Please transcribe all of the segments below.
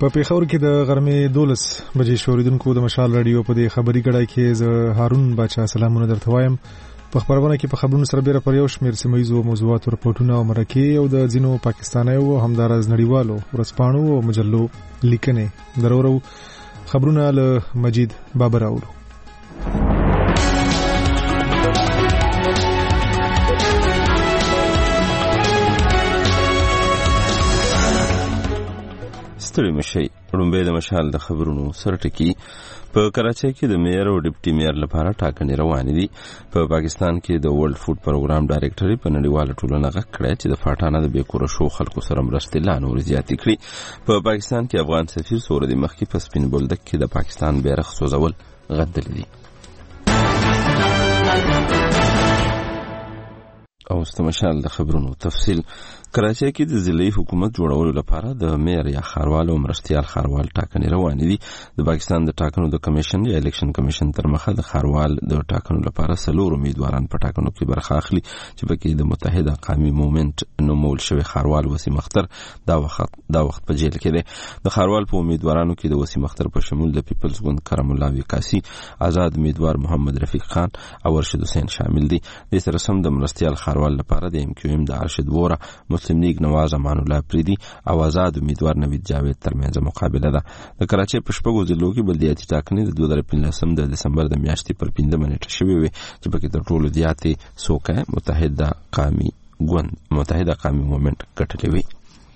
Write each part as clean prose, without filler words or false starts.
په پیښور کې د غرمې 12 بجې شوریدونکو د مشال رادیو په دې خبري کړای کې زه هارون باچا سلامونه درته وایم. په خبرونه کې په خبرونو سره بیره پر یو شمېر سیمه‌یزو موضوعاتو رپورټونه او مرکې او د ځینو پاکستانیو همدارز نړیوالو ورځپاڼو او مجلو لیکنې درورو خبرونه له مجید بابر اورو. ستړي مشي رومبه د مشال د خبرونو سرټکی. په کراچۍ کې د مییر او ډیپټي مییر لپاره ټاکنې روانې دي. په پاکستان کې د ورلد فود پروګرام ډایریکټري په نړیواله ټولنه غږ کړی چې د فاټانه د بیکوره شو خلکو سره مرستې لا نور زیاتې کړي. په پاکستان کې افغان سفیر سورد مخکې په سپین بولدک کې د پاکستان بیرغ سوځول غندل دي. او استمشال د خبرونو تفصیل. کراچۍ کې د ضلعي حکومت جوړولو لپاره د میر یا خاروال او مرستيال خاروال ټاکنې روانې دي. د پاکستان د ټاکنو د کمیشن یا الیکشن کمیشن تر مخه د خاروال د ټاکنو لپاره 4 امیدواران په ټاکنو کې برخه اخلي چې پکې د متحده قومي موومېنټ نومول شوی خاروال وسیم اختر دا وخت په جیل کې دی. د خاروال په امیدوارانو کې د وسیم اختر په شمول د پیپلز ګوند کرم الله وکاسي، آزاد امیدوار محمد رفیق خان او ارشد حسین شامل دي. د سره سم د مرستيال خاروال لپاره د MQM د ارشد وورا، مسلم لیگ نواز امان الله پریدي او آزاد امیدوار نوید جاوید ترمنځ مقابله ده. د کراچۍ په شپږو ضلعو کې بلدیاتي ټاکنې د 2015 د دسمبر د میاشتې پر 15 نیټه شوې وي چې پکې تر ټولو زیاتې سوکه متحده قومي موومېنټ ګټلې وي.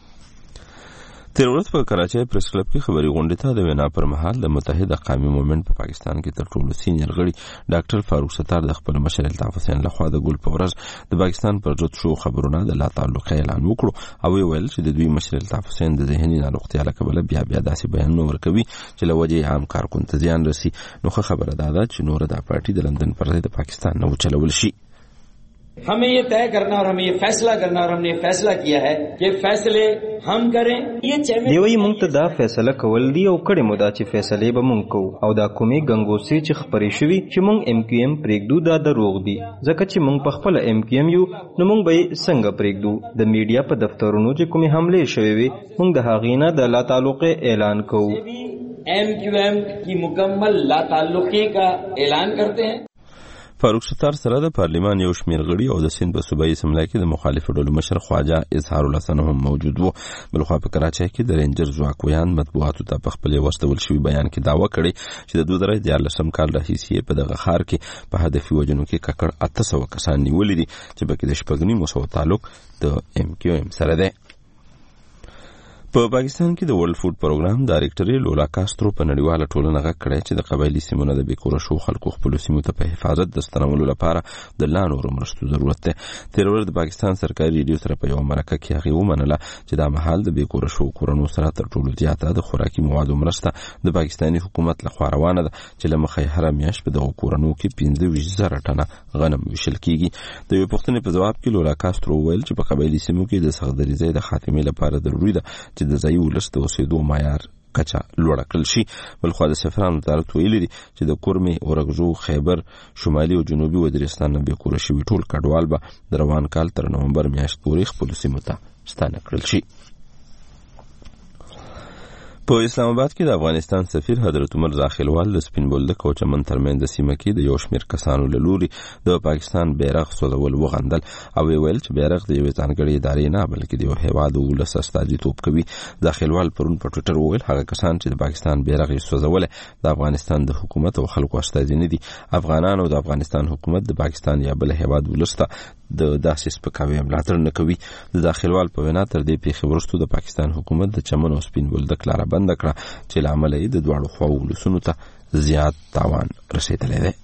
تیر ورځ په کراچۍ پریس کلب کې خبري غونډه ته د وینا پر مهال د متحده قومي موومېنټ په پاکستان کې تر ټولو سینیئر غړي ډاکټر فاروق ستار د خپل مشر الطاف حسین لخوا د ګل په ورځ د پاکستان پر ضد شو خبرونه د لا تعلق اعلان وکړو او ویل چې د دوی مشر الطاف حسین د ذهني ناروغتیا له کبله بیا داسې بیانونه ورکوي چې له وجې عام کارکون ته زیان رسي. نو خبره ده چې نور د پارټي د لندن پر ضد د پاکستان نه وچلول شي. हमें ये तय करना और हमें ये फैसला करना और हमने फैसला किया है कि फैसले हम करें. ये دیوی مونږ ته دا فیصله کول دی او کړه مو دا چې فیصله به مونږ کوو او دا کومي غنګوسي چې خبرې شوي چې مونږ MQM پریږدو دا دروغ دي ځکه چې مونږ په خپل MQM یو نو مونږ به څنګه پریږدو. د میډیا په دفترونو چې کومي حمله شوي وي مونږ د هغې نه د لا تعلق اعلان کوو. MQM کی مکمل لا تعلقی کا اعلان کرتے ہیں. فاروق ستار سره د پارلیمان یو شمیر غړي او د سند په صوبایي اسمبلی کې د مخالفو ډلو مشر خواجه اظهار الحسن هم موجود وو. بلخوا په کراچۍ کې د رینجر ځواکویان مطبوعاتو ته په خپل ورستول شوی بیان کې داوا کړې چې د 2014 کال راهیسې په دغه ښار کې په هدفي وجنو کې ککړ 800 کسان نیولې دي چې پکې د شپږنی مسو تعلق د MQM سره ده. په پاکستان کې د ورلد فود پروګرام ډایریکټري لولا کاسترو په نړیواله ټولنه غږ کړی چې د قبایلی سیمونو د بیکوره شو خلکو خپل سیمو ته په حفاظت د ستنولو لپاره د لا نورو مرستو ضرورت ده. تیر ورځ د پاکستان سرکاري ریډیو سره په یو مرکه کې هغه ومنله چې دا مهال د بیکوره شو کورونو سره تر ټولو زیاته د خوراکي موادو مرسته د پاکستاني حکومت لخوا روانه ده چې له مخې هر میاشت په دغه کورونو کې 15,000 ټنه غنم ویشل کیږي. د یو پوښتنې په جواب کې لولا کاسترو ویل چې په قبایلی سیمو کې د سختدریزۍ د خاتمې لپاره ضروري ده چې د ځایي ولس د اوسېدو معیار کچه لوړه کړل شي. بلخوا د سفران وزارت ویلي دي چې د کورمې، اورګزو، خیبر، شمالي او جنوبي وزیرستان نه بیکوره شوي ټول کډوال به د روان کال تر نومبر میاشت پورې خپل سیمو ته ستانه کړل شي. په اسلام آباد کې د افغانستان سفیر حضرت عمر زاخیلوال د سپین بولدک او چمن ترمنځ د سیمه کې د یو شمېر کسانو له لوري د پاکستان بیرغ سوځول وغندل او ویل چې بیرغ د یوې ځانګړې ادارې نه بلکې د یو هیواد ولس استازیتوب کوي. زاخیلوال پرون په ټویټر وویل هغه کسان چې د پاکستان بیرغ یې سوځول د افغانستان د حکومت او خلکو استازي نه دي. افغانان او د افغانستان حکومت د پاکستان یا بل هیواد ولس ته د داسې سپکاوي ملاتړ نه کوي. د داخلوال په وینا تر دې پیښې وروسته د پاکستان حکومت د چمن او سپین بولدک لاره بند کړه چې له امله یې د دواړو خواو ولسونو ته زیات تاوان رسېدلی دی.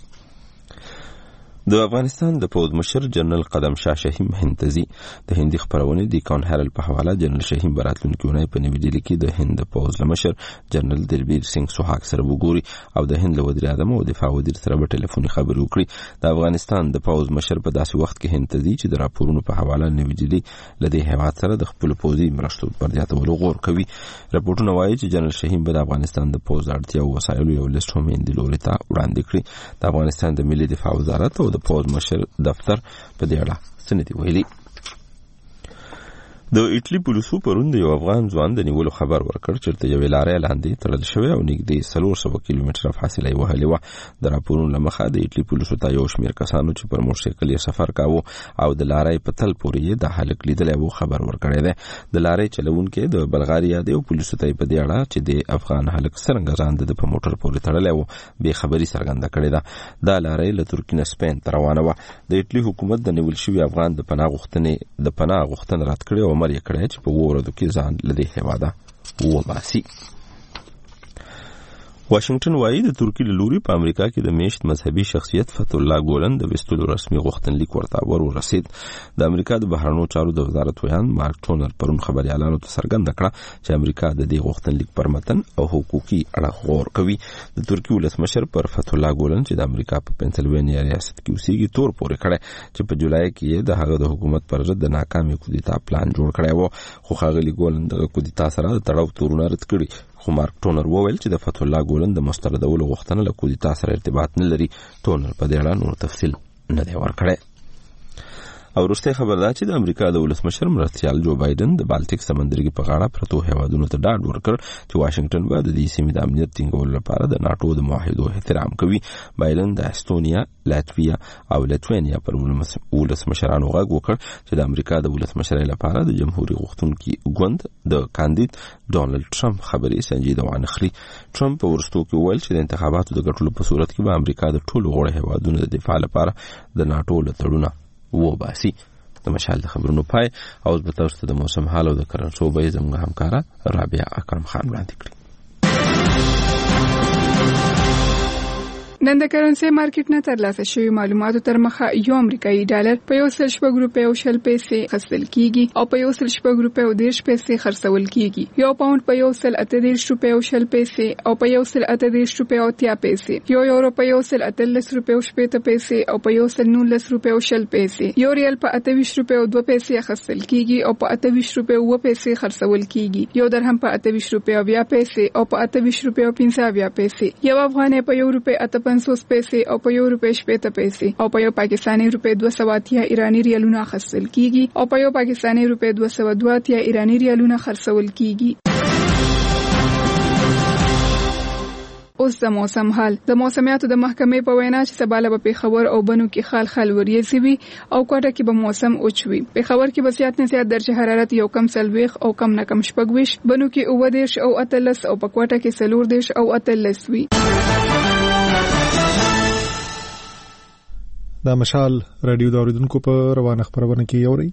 د افغانستان د پوځ مشر جنرال قدم شاه شهیم هندزي د هندي خبرونه د کان هرل په حواله جنرال شهیم براتلونکو نه په نوې ډیلي کې د هند پوځ مشر جنرال دلبیر سنگ سوهاګ سره وګوري او د هند وزیر اعظم او دفاع وزیر سره په ټلیفوني خبرې وکړي. د افغانستان د پوځ مشر په داسې وخت کې هندزي چې د راپورونو په حواله نوې ډیلي لدې هیواد سره د خپل پوځي مرستو پر زیاتولو غور کوي. راپورونه وایي چې جنرال شهیم به د افغانستان د پوځ اړتیا او وسایلو یو لیست هم هند لوري ته وړاندې کړي. د افغانستان د ملي دفاع وزارت او د پوځ مشر دفتر په دې اړه سندې ویلي. د ایټلی پولیسو پرون د یو افغان ځوان د نیولو خبر ورکړ چې د یوې لارې لاندې تړل شوی او نږدې 300 کیلومتره فاصله وهلې وه. د راپورونو له مخه د ایټلی پولیسو ته یو شمېر کسانو چې پر موټرسایکل یې سفر کاوه او د لارې په تل پورې یې د هلک لیدلی و خبر ورکړی دی. د لارې چلوونکی د بلغاریا دی او پولیسو ته په دې اړه چې د افغان هلک څرنګه ځان د په موټر پورې تړلی و بې خبري څرګنده کړې ده. دا لارې له ترکیې نه سپین ته روانه وه. د ایټلی حکومت د نیول شوي افغان د پناه غوښتنه رد کړې او امر یې کړی چې په ورځو کې ځان له دې هېواده وباسي. واشنگټن وايي د ترکیې له لوري په امریکا کې د میشت مذهبي شخصیت فتح الله ګولن د وستلو رسمي غوښتنلیک ورته ورسید. د امریکا د بهرنیو چارو د وزارت ویان مارک ټونر پرون خبريالانو ته څرګنده کړه چې امریکا د دې غوښتنلیک پر متن او حقوقي اړه غور کوي. د ترکیې ولسمشر پر فتح الله ګولن چې د امریکا په پنسلوانیا ریاست کې اوسېږي تور پورې کړی چې په جولای کې د هغه د حکومت پر ضد د ناکامي کودتا پلان جوړ کړی و. خو ښاغلي ګولن د کودتا سره د تړاو تورونه رد کړي. خو مارک ټونر وویل چې د فتح الله ګولن د مستردولو غوښتنه له کودتا سره ارتباط نه لري. ټونر په دې اړه نور تفصیل نه دی ورکړی. او وروسته خبر ده چې د امریکا د ولسمشر مرستیال جو بایدن د بالټیک سمندرګي په غاړه پرتو هیوادونو ته ډاډ ورکړ چې واشنگټن به د دې سیمې د امنیت ټینګولو لپاره د ناتو د معاهدو احترام کوي. بایدن د استونیا، لاتویا او لټوانیا پر ولسمشرانو غږ وکړ چې د امریکا د ولسمشر لپاره د جمهوریت غوښتونکي ګوند د کاندید ډونالد ټرمپ خبرې سنجیده وانخلي. ټرمپ په ورستو کې وویل چې د انتخاباتو د ګټلو په صورت کې به امریکا د ټولو غوړ هیوادونو د دفاع لپاره د ناتو له تړونه وباسي. د مشال د خبرونو پای او د تاسو د موسم حال او د کرنسو به زموږ همکارا رابعه اکرم خان وړاندې کړي. نن د کرنسي مارکیټ نه ترلاسه شوی معلوماتو تر مخه یو امریکایي ډالر په 1.4 پیسې خرڅل کیږي او په 1.4 پیسې خرڅول کیږي. یو پاوند په 1.8 پیسې او په 1.8 پیسې، یو یورو په 1.8 پیسې او په 1.19 پیسې، یو ریال په 28.2 پیسې خرڅل کیږي او په 28.2 پیسې خرڅول کیږي. یو درهم په 28.2 پیسې او په 28.15 پیسې، یو افغانۍ په €1.50 پیسې او په €1.80 پیسې او په یو پاکستاني روپے 280 ایرانی ریالونه خرڅل کیږي او په یو پاکستاني روپے 282 ایرانی ریالونه خرڅول کیږي. اوس د موسم حال. د موسمیاتو د محکمې په وینا چې سبا به پیښور او بنو کې خال وریځي وي او کوټه کې به موسم اوچوي. پیښور کې به زیات نه زیات درجه حرارت یو کم 40 او کم نه کم 26، بنو کې 29 او 13 او په کوټه کې 14 او 13 وي. دا مشال رادیو د اوریدونکو په روانه خبرونه کې یوري.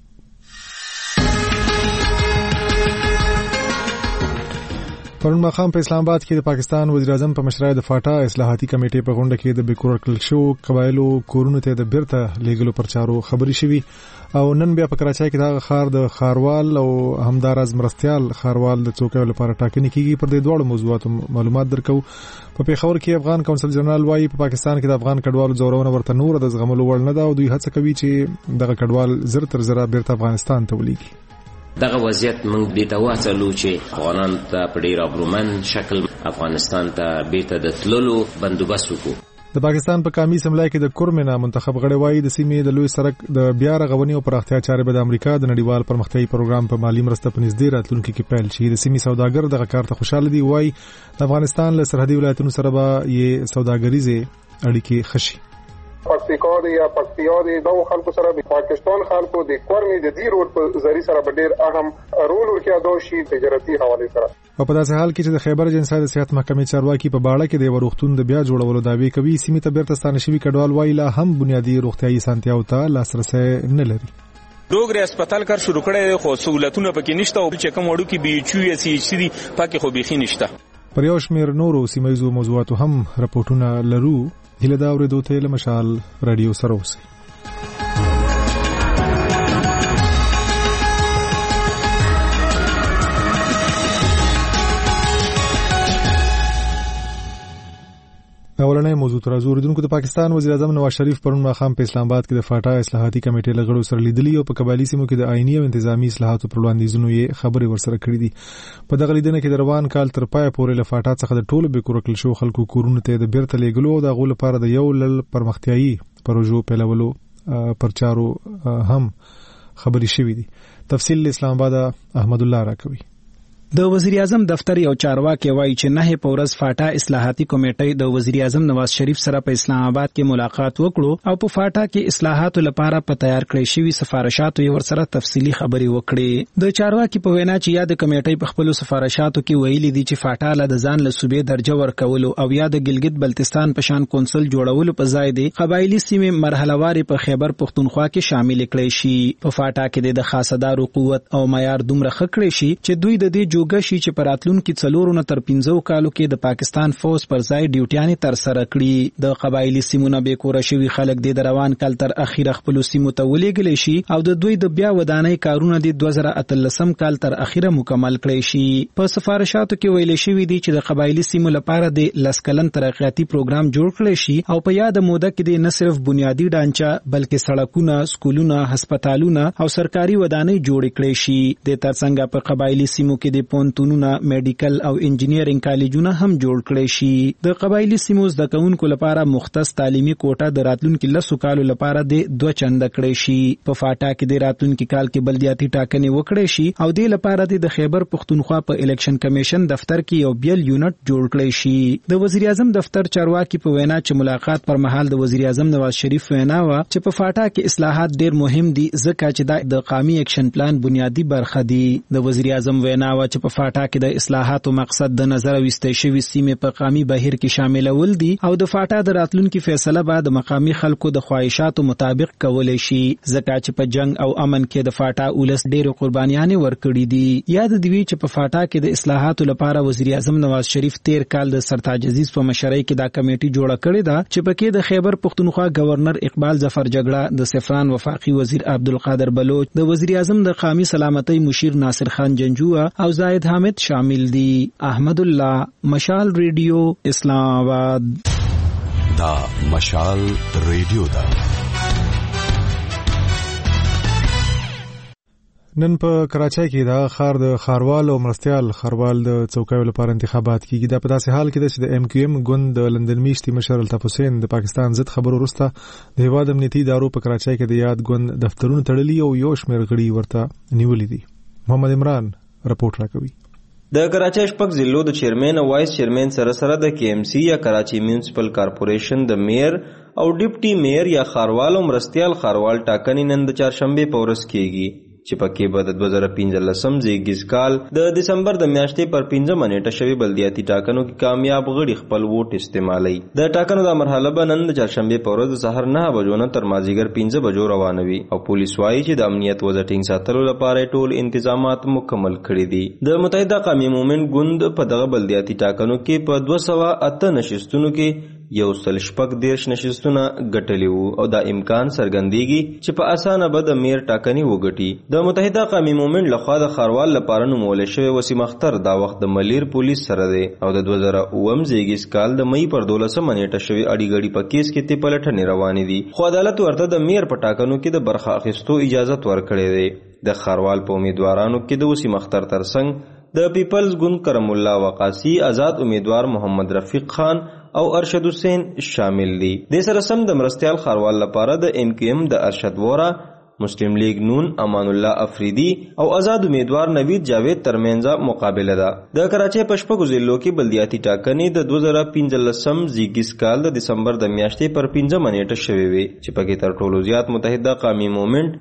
پرون ماښام په اسلام آباد کې د پاکستان وزیر اعظم په مشرۍ د فاټا اصلاحاتي کمیټې په غونډه کې د بیکور کړل شو قبایلو کورونو ته د بیرته لیګلو پرچارو خبري شوي او نن بیا په کراچۍ کې دا خار د خاروال او همدارز مرستيال خاروال د څوکۍ لپاره ټاکنې کیږي. پر دې دوه موضوعاتو معلومات درکو. په پیښور کې افغان کونسل جنرال وايي په پاکستان کې د افغان کډوالو زورونه ورته نور د زغملو وړ نه ده او دوی هڅه کوي چې دغه کډوال زر تر زره بیرته افغانستان ته ولېږي. دغه وضعیت موږ دې ته واڅلو چې افغانان ته په ډیر ابرومن شکل افغانستان ته بیرته د تللو بندوبست وکړو. د پاکستان په قومي اسمبلی کې د کورمنا منتخب غړي وايي د سیمې د لوی سرک د بیا رغونې او پراختیا چارې به د امریکا د نړیوال پرمختیايي پروګرام په مالی مرسته په نږدې راتلونکي کې پیل شي. د سیمې سوداګر دغه کار ته خوشاله دي. وايي د افغانستان له سرحدي ولایتونو سره به یې سوداګریزه اړیکې خشي. پکتیکا دی یا پکتیا دی دا خلکو سره د پاکستان خلکو د کورمې د دې روډ په ذریعہ سره ډېر اهم رول ورکړي ادا شي تجارتي حواله سره. په داسې حال کې چې د خیبر اجنسی د صحت محکمې چارواکي په باړه کې د وروختون د بیا جوړولو دعوی کوي. سیمې ته بیرته ستانه شوي کډوال وايي لا هم بنیادی روغتيایي سانتیاو ته لاسرسي نه لري. ډوګري هسپتال کار شروع کړی خو سہولتونه پکې نشته او چې کوم وړو کې بي ایچ یو سی ایچ سی پکې خو بيخي نشته. پر یو شمېر نورو سیمایزو موضوعاتو هم راپورټونه لرو. هله دا اورېدو ته له مشال رادیو سره اوسئ. اولنې موضوع تر اوریدونکو د پاکستان وزیر اعظم نواز شریف پرون ماښام په اسلام آباد کې د فاټا اصلاحاتي کمیټې له غړو سره لیدلي او په قبایلی سیمو کې د آئینی او انتظامی اصلاحاتو پر وړاندیزونو یې خبرې ورسره کړې دي. په دغه لیدنه کې د روان کال تر پای پورې له فاټا څخه د ټولو بیکور کړل شو خلکو کورونو ته د بیرته لیږلو او د غو لپاره د یو لل پرمختیايي پروژو پیلولو پرچارو هم خبرې شوې دي. تفصیل اسلام آباد احمد الله راکوي. د وزیر اعظم دفتر یو چارواکي وایي چې نه په ورځ فاټا اصلاحاتي کمیټې د وزیر اعظم نواز شریف سره په اسلام آباد کې ملاقات وکړو او په فاټا کې اصلاحاتو لپاره په تیار کړی شوی سفارشاتو یې ورسره تفصیلی خبري وکړي. د چارواکي په وینا چې یا د کمیټې په خپل سفارشاتو کې ویلي دي چې فاټا له د ځان له صوبې درجه ورکولو او یا د ګلګت بلتستان په شان کونسل جوړولو په ځای دی قبایلی سیمې مرحلهواري په خیبر پختونخوا کې شامل کړي شي. په فاټا کې د خاصدارو قوت او معیار دومره خکړي شي چې دوی د دې جوګشي چې پراتلون کې 4 نه تر 15 کالو کې د پاکستان فوج پر ځای ډیوټیانې تر سره کړي. د قبایلی سیمونو به کور شوی خلک د روان کال تر اخیره خپل سیمو ته ولېګل شي او د دوی د بیا ودانۍ کارونه د 2013 کال تر اخیره مکمل کړي شي. په سفارشاتو کې ویل شوی دی چې د قبایلی سیمو لپاره د لسکلن ترقیاتی پروګرام جوړ کړي شي او په یاد موده کې د نه صرف بنیادی ډانچه بلکې سړکونه، سکولونه، هسپتالونه او سرکاري ودانۍ جوړ کړي شي. د ترڅنګ په قبایلی سیمو کې د پونتونونه، میډیکل او انجینیرینګ کالجونه هم جوړ کړي شي. د قبایلی سیمو زده کوونکو لپاره مختص تعلیمي کوټه د راتلونکو 10 کالو لپاره د 2 چنده کړي شي. په فاټا کې د راتلونکو کال کې بلدیاتي ټاکنې وکړي شي او د لپاره د خیبر پختونخوا په الیکشن کمیشن دفتر کې یو بیل یونټ جوړ کړي شي. د وزیر اعظم دفتر چارواکي په وینا چې ملاقات پر مهال د وزیر اعظم نواز شریف وینا و چې په فاټا کې اصلاحات ډیر مهم دي ځکه چې د قومي اکشن پلان بنیادی برخه دي. د وزیر اعظم وینا و چې په فاټا کې د اصلاحاتو مقصد د نظر وستې شوی سیمې په قومي بهیر کې شاملول دي او د فاټا د راتلونکو فیصله بعد مقامي خلکو د خواهشاتو مطابق کولای شي ځکه چې په جنگ او امن کې د فاټا اولس ډېر قربانیانې ورکړي دي. یاد دی چې په فاټا کې د اصلاحاتو لپاره وزیر اعظم نواز شریف 13 کال د سرتاج عزیز په مشرۍ کې دا کمیټه جوړه کړې ده چې پکې د خیبر پختونخوا گورنر اقبال ظفر جګړه، د سفران وفاقي وزیر عبدالقادر بلوچ، د وزیر اعظم د قومي سلامتۍ مشیر ناصر خان جنجوه او زاهد حامد شامل دي. احمد الله، مشال ریډیو، اسلام آباد. دا مشال ریډیو دا نن په کراچۍ کې دا خار د خاروال او مرستيال خاروال د څوکۍ لپاره انتخابات کیږي. دا په داسې حال کې چې د ام کیو ام ګوند د لندن میشتي مشر الطاف حسین د پاکستان ضد خبرو وروسته د هیواد امنیتي ادارو په کراچۍ کې د یاد ګوند دفترونو تړلي او یو شمېر غړي ورته نیولې دي. محمد عمران رپورټ راکوي. د کراچۍ شپږ ضلعو د چیرمن او وایس چیرمن سره د کے ایم سی یا کراچي میونسپل کارپوریشن د میئر او ډیپټي میئر یا خاروال او مرستيال خاروال ټاکنې نن د چهارشنبه په ورځ کېږي چې پکې به د 2015 زیږیز کال د دسمبر د میاشتې پر 15 نیټه شوی بلدیاتي ټاکنو کې کامیاب غړي خپل ووټ استعمالوي. د ټاکنو د مرحله به نن د چهارشنبه په ورځ د سحر 9 بجو نه تر مازیګر 15 بجو روانوي او پولیس وايي چې د امنیت وضع ټینګ ساتلو لپاره ټول انتظامات مکمل کړي دي. د متحده قومي مومنت ګوند په دغه بلدیاتي ټاکنو کې په 208 نشستونو کې 114 نشستونه ګټلي وو او دا امکان څرګندېږي چې په اسانه به د میر ټاکنې وګټي. د متحده قومي مومنت لخوا د خاروال لپاره نومول شوی وسیم اختر دا وخت د ملیر پولیس سره دی او د 2009 زیږیز کال د مئی پر 12 نیټه شوی اړیګړي په کیس کې ته پلټنې روانې دي خو عدالت ورته د میر په ټاکنو کې د برخه اخیستو اجازه ورکړې ده. د خاروال په امیدوارانو کې د وسیم اختر ترڅنګ د پیپلز ګوند کرم الله وقاصي، آزاد امیدوار محمد رفیق خان او ارشد حسین شامل دي. د سره سم د مرستيال خاروال لپاره د ام کیو ام د ارشد وورا، مسلم لیگ نون امان الله افریدی او آزاد امیدوار نوید جاوید ترمنځ مقابله ده. د کراچۍ په شپږو ضلعو کې بلدیاتي ټاکنې د 2015 زیږیز کال د دسمبر د میاشتې پر 15 نیټه شوې وي چې پکې تر ټولو زیات متحده قومي مومنت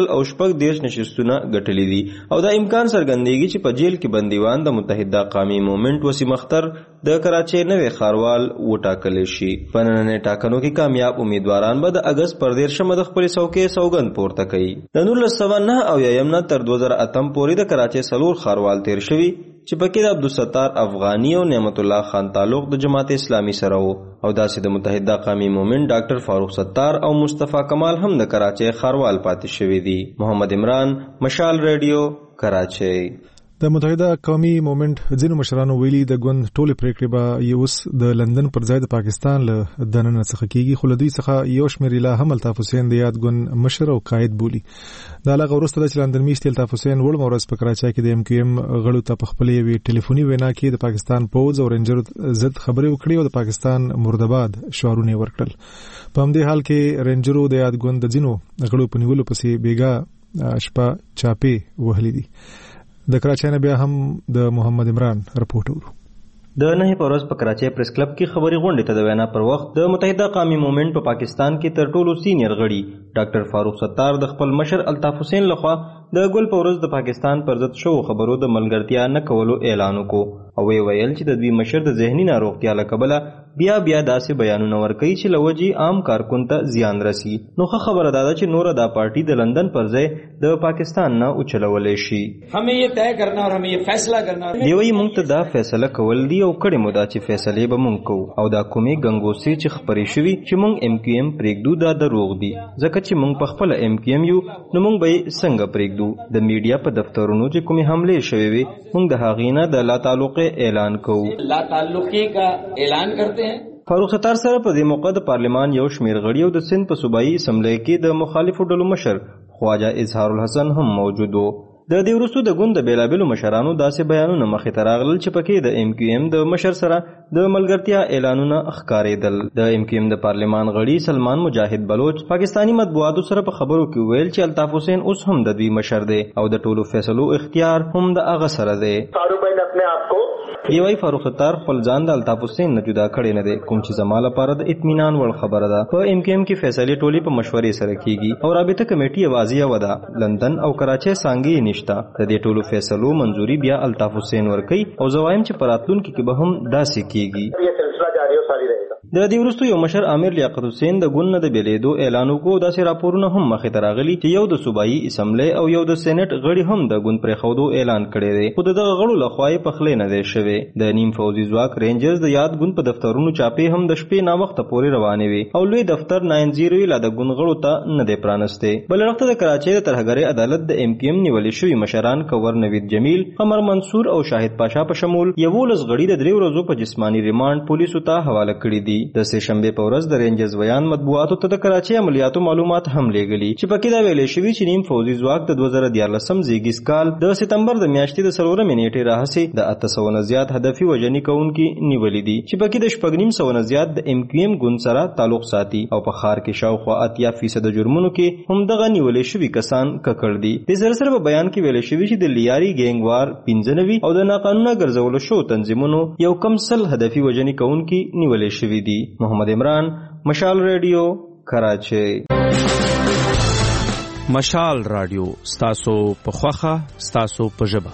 114 نشستونه ګټلې دي او دا امکان څرګندېږي چې په جیل کې بندیوان د متحده قومي مومنت وسیم اختر د کراچۍ نوې خاروال وټاکل شي. په نننۍ ټاکنو کې کامیاب امیدواران به د اگست پر 13 د خپل څوکۍ سوګند پورته کوي. د 1909 او یم نه تر 2008 پورې د کراچۍ سلور خاروال تیر شوی چې پکې د عبدالستار افغانی او نعمت الله خان تعلق د جماعت اسلامي سره وو او داسې د متحده قومي مومنت ډاکټر فاروق ستار او مصطفی کمال هم د کراچۍ خاروال پاتې شوی دي. محمد عمران، مشال ریډیو، کراچۍ. د متحده قومي مومنت ځینو مشرانو ویلي د ګوند ټولې پریکړې به اوس د لندن پر ځای د پاکستان له دننه څخه کیږي خو له دوی څخه یو شمېر لا هم الطاف حسین د یاد ګوند مشر او قائد بولی. دا لغه وروسته د لندن میشتي الطاف حسین ورځ مورز په کراچۍ کې د ام کیو ام غړو ته په خپل یوې ټلیفوني وینا کې د پاکستان پوز او رینجر ضد خبرې وکړې او د پاکستان مردباد شعارونه ورکړل. په همدې حال کې رینجرو د یاد ګوند د ځینو غړو په نیولو پسې بیګا شپه چاپې وهلې دي. د کراچۍ نه بیا هم د محمد عمران رپورټ ورو. د نه په ورځ په کراچۍ پریس کلب کې خبري غونډې ته د وینا پر وخت د متحده قومي موومېنټ په پاکستان کې تر ټولو سینیئر غړي ډاکټر فاروق ستار د خپل مشر الطاف حسین لخوا د ګل په ورځ د پاکستان پر ضد شو خبرو د ملګرتیا نه کولو اعلان وکړو او ویل چې د دوی مشر د ذهني ناروغتیا له کبله بیا داسې بیانونه ورکوي چې لوجي عام کارکون ته زیان رسی. نو خبره ده چې نور دا پارټي د لندن پر ځای د پاکستان نه اوچلولې شي. हमें ये तय करना और हमें ये फैसला करना دی وی مونږ ته دا فیصله کول دی او کړي مو دا چې فیصله به مونږ کوو او دا کومي غنګوسي چې خبرې شوي چې مونږ ام کیو ام پریږدو دا دروغ دي ځکه چې مونږ په خپل ام کیو ام یو نو مونږ به څنګه پریږدو. د میډیا په دفترونو چې کومي حمله شوي وي مونږ د هغې نه د لا تعلق اعلان کوو. لا تعلقی کا اعلان کرتے ہیں. فاروق ستار سره په دې موقع د پارلیمان یو شمیر غړي او د سند په صوبایي اسمبلی کې د مخالفو ډلو مشر خواجه اظهار الحسن هم موجود وو. د دې وروسته د ګوند د بیلابیلو مشرانو داسې بیانونه مخې ته راغلل چې پکې د ام کیو ام د مشر سره د ملګرتیا اعلانونه ښکارېدل. د ام کیو ام د پارلیمان غړي سلمان مجاهد بلوچ پاکستانی مطبوعاتو سره په خبرو کې ویل چې الطاف حسین اوس هم د دوی مشر دی او د ټولو فیصلو اختیار هم د هغه سره دی. یوای فاروق ستار خپل ځان د الطاف حسین نه جدا کړی نه دی کوم چې زما لپاره د اطمینان وړ خبره ده. په ام کیو ام کې فیصلې ټولې په مشورې سره کیږي او رابطه کمیټې واضح وده. لندن او کراچۍ څنګه نشته. د دې ټولو فیصلو منځوري بیا الطاف حسین ورکي او زوایم چې پراتلونکو کې به هم داسې کیږي. د دې وروسته یو مشر عامر لیاقت حسین د ګوند د بیلیدو اعلان وکړو. داسې راپورونه هم مخې ته راغلي چې یو د صوبایي اسمبلی او یو د سېنات غړي هم د ګوند پرېښودو اعلان کړی دی خو دغه غړو لخوا یې پخلی نه دی شوی. د نیم فوزي ځواک رینجرز د یاد ګوند په دفترونو چاپې هم د شپې ناوخته پورې روانې وي او لوی دفتر 90 لا د ګوند غړو ته نه دی پرانستی. بل وخت د کراچۍ د ترهګرۍ عدالت د ام کیو ام نیولې شوي مشران کنور نوید جمیل قمر منصور او شاهد پاشا په شمول 11 غړي د 3 ورځو په جسمانی ریماند پولیسو ته حواله کړي دي. د سه شنبه په ورځ د رینجرز ویان مطبوعاتو ته د کراچۍ عملیاتو معلومات هم لیږلي چې پکې دا ویلې شوي چې نیم فوزي ځواک د 2014 زیږیز کال د سپتمبر د میاشتې د 4 نیټې راهیسې د 800 نه زیات هدفي وژنې کوونکي نیولې دي چې پکې د 9.5 نه زیات د ام کیو ام ګوند سره تعلق ساتي او په ښار کې شاوخوا 80% جرمونو کې هم دغه نیولې شوي کسان ککړ دي. د سره په بیان کې ویل شوي چې د لیاري ګینګ وار 95 او د ناقانونه ګرځولو شو تنظیمونو یو کم سل هدفي وژنې کوونکي نیولې شوي دي. محمد عمران مشال ریډیو کراچۍ. مشال رادیو ستاسو په خوخه ستاسو په ژبه.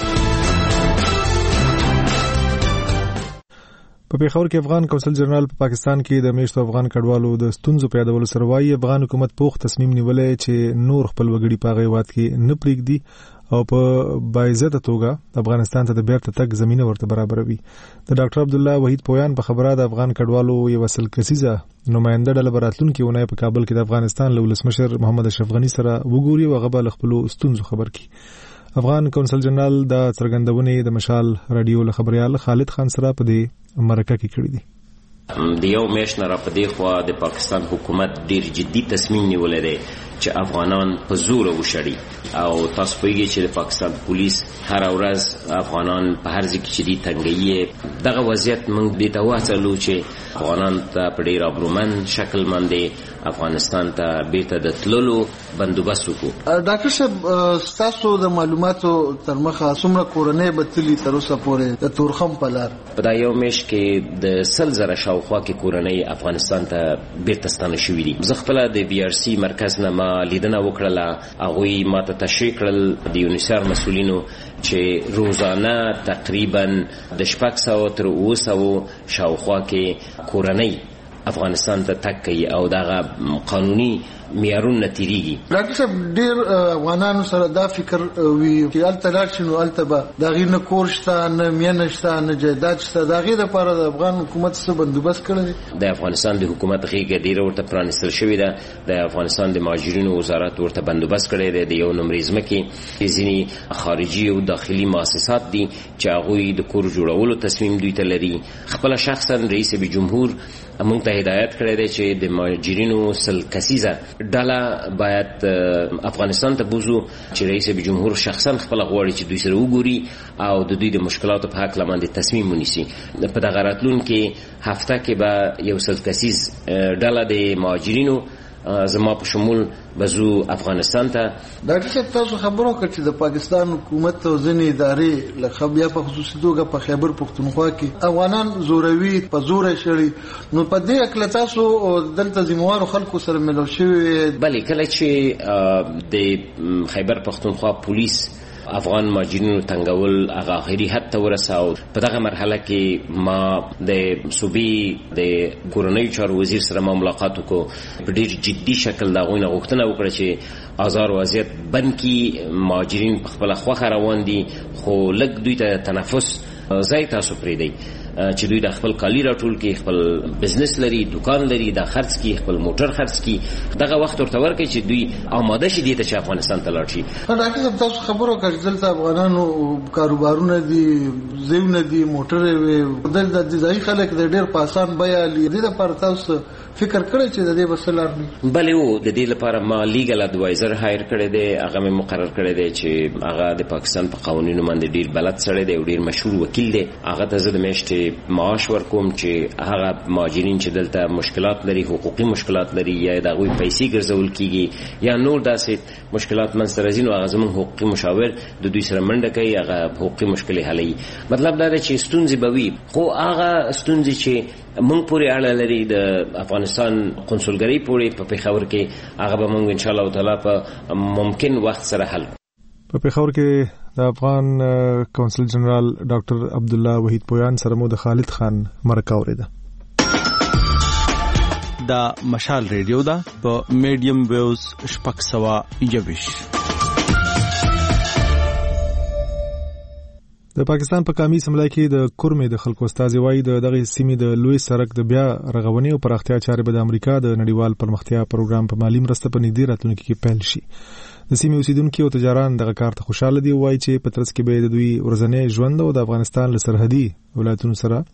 په پیښور کې افغان کونسل جنرال په پاکستان کې د میشتو افغان کډوالو د ستونزو په یادولو سره وایي افغان حکومت پوخ تصمیم نیولې چې نور خپل وګړي په غیوات کې نه پریږدي او په باعزته توګه افغانستان ته د بیرته تګ زمينه ورته برابروي. د ډاکټر عبد الله وحید پویان په خبره د افغان کډوالو یو اصل کسیزه نماینده ډله براتلونکو ونې په کابل کې د افغانستان له ولسمشر محمد اشرف غنی سره وګوري او هغه له خپل ستونزو خبر کړي. افغان کونسل جنرال د څرګندونې د مشال رادیو له خبريال خالد خان سره په دې مرکه کې کړی دی. د یو میاشت نه را په دې خوا د پاکستان حکومت ډیر جدي تصمیم نیولی دی چې افغانان په زور وشړي او تاسو پوهیږئ چې د پاکستان پولیس هر ورځ افغانان په هر ځای کې چې دي تنګوي. دغه وضعیت موږ دې ته وهڅولو چې افغانان ته په ډیر ابرومند شکل باندې افغانستان ته بیرته د تللو بندوبست وکړو. ډاکټر صاحب ستاسو د معلوماتو تر مخه څومره کورنۍ به تللي تر اوسه پورې د تورخم په لار؟ په دا یو میاشت کې د 100,000 شاوخوا کې کورنۍ افغانستان ته بیرته ستانه شوي دي. زه خپله د بي آر سی مرکز نه ما لیدنه وکړله. هغوی ما ته تشریح کړل د یونیسر مسؤلینو چې روزانه تقریبا د 600 تر 900 شاوخوا کې کورنۍ افغانستان ته تک کوي او دغه قانوني معیارونه تیریږي. ډاکټر صاحب ډیر افغانانو سره دا فکر وی چې الته لاړ شي نو الته به د هغې نه کور شته نه مینه شته نه جایداد شته. د هغې لپاره د افغان حکومت څه بندوبست کړی؟ د افغانستان د حکومت غېږه ډیره ورته پرانستل شوې ده. د افغانستان د مهاجرینو وزارت ورته بندوبست کړی دی. د یو نمرې ځمکې ځینې خارجي او داخلي مؤسسات دي چې هغوی د کور جوړولو تصمیم دوی ته لري. خپله شخصا رئیس جمهور موږ ته هدایت کړی دی چې د مهاجرینو 100 کسیزه ډله باید افغانستان ته بوزو چې رئیس جمهور شخصا خپل غواړي چې دوی سره وګوري او د دوی د مشکلاتو په حق باندې تصمیم ونیسي. په دغه راتلونکي هفته کې به یو 100 کسیز ډله د مهاجرینو زما په شمول بزو افغانستان ته. ډاکټر صاحب تاسو خبرو کړئ چې د پاکستان حکومت او ځینې ادارې لکه بیا په خصوصي توګه په خیبر پختونخوا کې افغانان زوروي په زور شړي، نو په دې اکل تاسو دلته ذمہوارو خلکو سره ملو شوي؟ بلې کله چې د خیبر پختونخوا پولیس افغان مهاجرینو تنګول هغه اخري حد ته ورساو، په دغه مرحله کې ما د صوبې د کورنۍ چارو وزیر سره ما ملاقات وکړ. په ډیر جدي شکل دا غوښتنه وکړه چې آزار وضعیت بند کی، مهاجرین په خپل خوخه روان دي خو لږ دوی ته تنفس ځای تاسو پرېږدئ چې دوی د خپل کالی راټول کې، خپل بزنس لري، دکان لري، د خرڅ کې خپل موټر خرڅ کې، دغه وخت ورته ورکړي چې دوی آماده شي دي چې افغانستان ته لاړ شي. ډاکټر صاحب تاسو خبرو کړئ دلته افغانانو کاروبارونه دي، زیونه دي، موټرې وي، دلته د ځای خلک د ډېر په آسان بیه دې لپاره تاسو فکر کړی چې د دې بسلار نه؟ بلې وو د دې لپاره ما لیګل اډوایزر هایر کړی دی، هغه مې مقرر کړی دی چې هغه د پاکستان په قوانینو باندې ډیر بلد سړی دی او ډیر مشهور وکیل دی. هغه ته زه د میاشتې معاش ورکوم چې هغه مهاجرین چې دلته مشکلات لري، حقوقي مشکلات لري، یا د هغوی پیسې ګرځول کیږي یا نور داسې مشکلات منځته راځي، نو هغه زموږ حقوقي مشاور د دوی سره منډه کوي، هغه حقوقي مشکلې حلوي. مطلب دا دی چې ستونزې به وي، خو هغه ستونزې چې موږ پورې اړه لري د افغانستان قونسلګرۍ پورې په پېښور کې، هغه به موږ ان شاء الله تعالی په ممکن وخت سره حل. په پېښور کې د افغان کونسل جنرال ډاکټر عبد الله وحید پویان سره مو د خالد خان مرکه اوریده. دا مشال ریډیو دا په میډیم ویوز 621. د پاکستان په کامی سملای کې د کورمې د خلکو استازي وایي د دغه سیمې د لوی سړک د بیا رغونې او پراختیا چارې به د امریکا د نړیوال پرمختیا پروګرام په مالی مرسته په نږدې راتلونکي کې پیل شي. د سیمې اوسیدونکو او تجاران دغه کار ته خوشاله دي، وایي چې په ترڅ کې به د دوی ورځنی ژوند او د افغانستان له سرحدي ولایتونو سره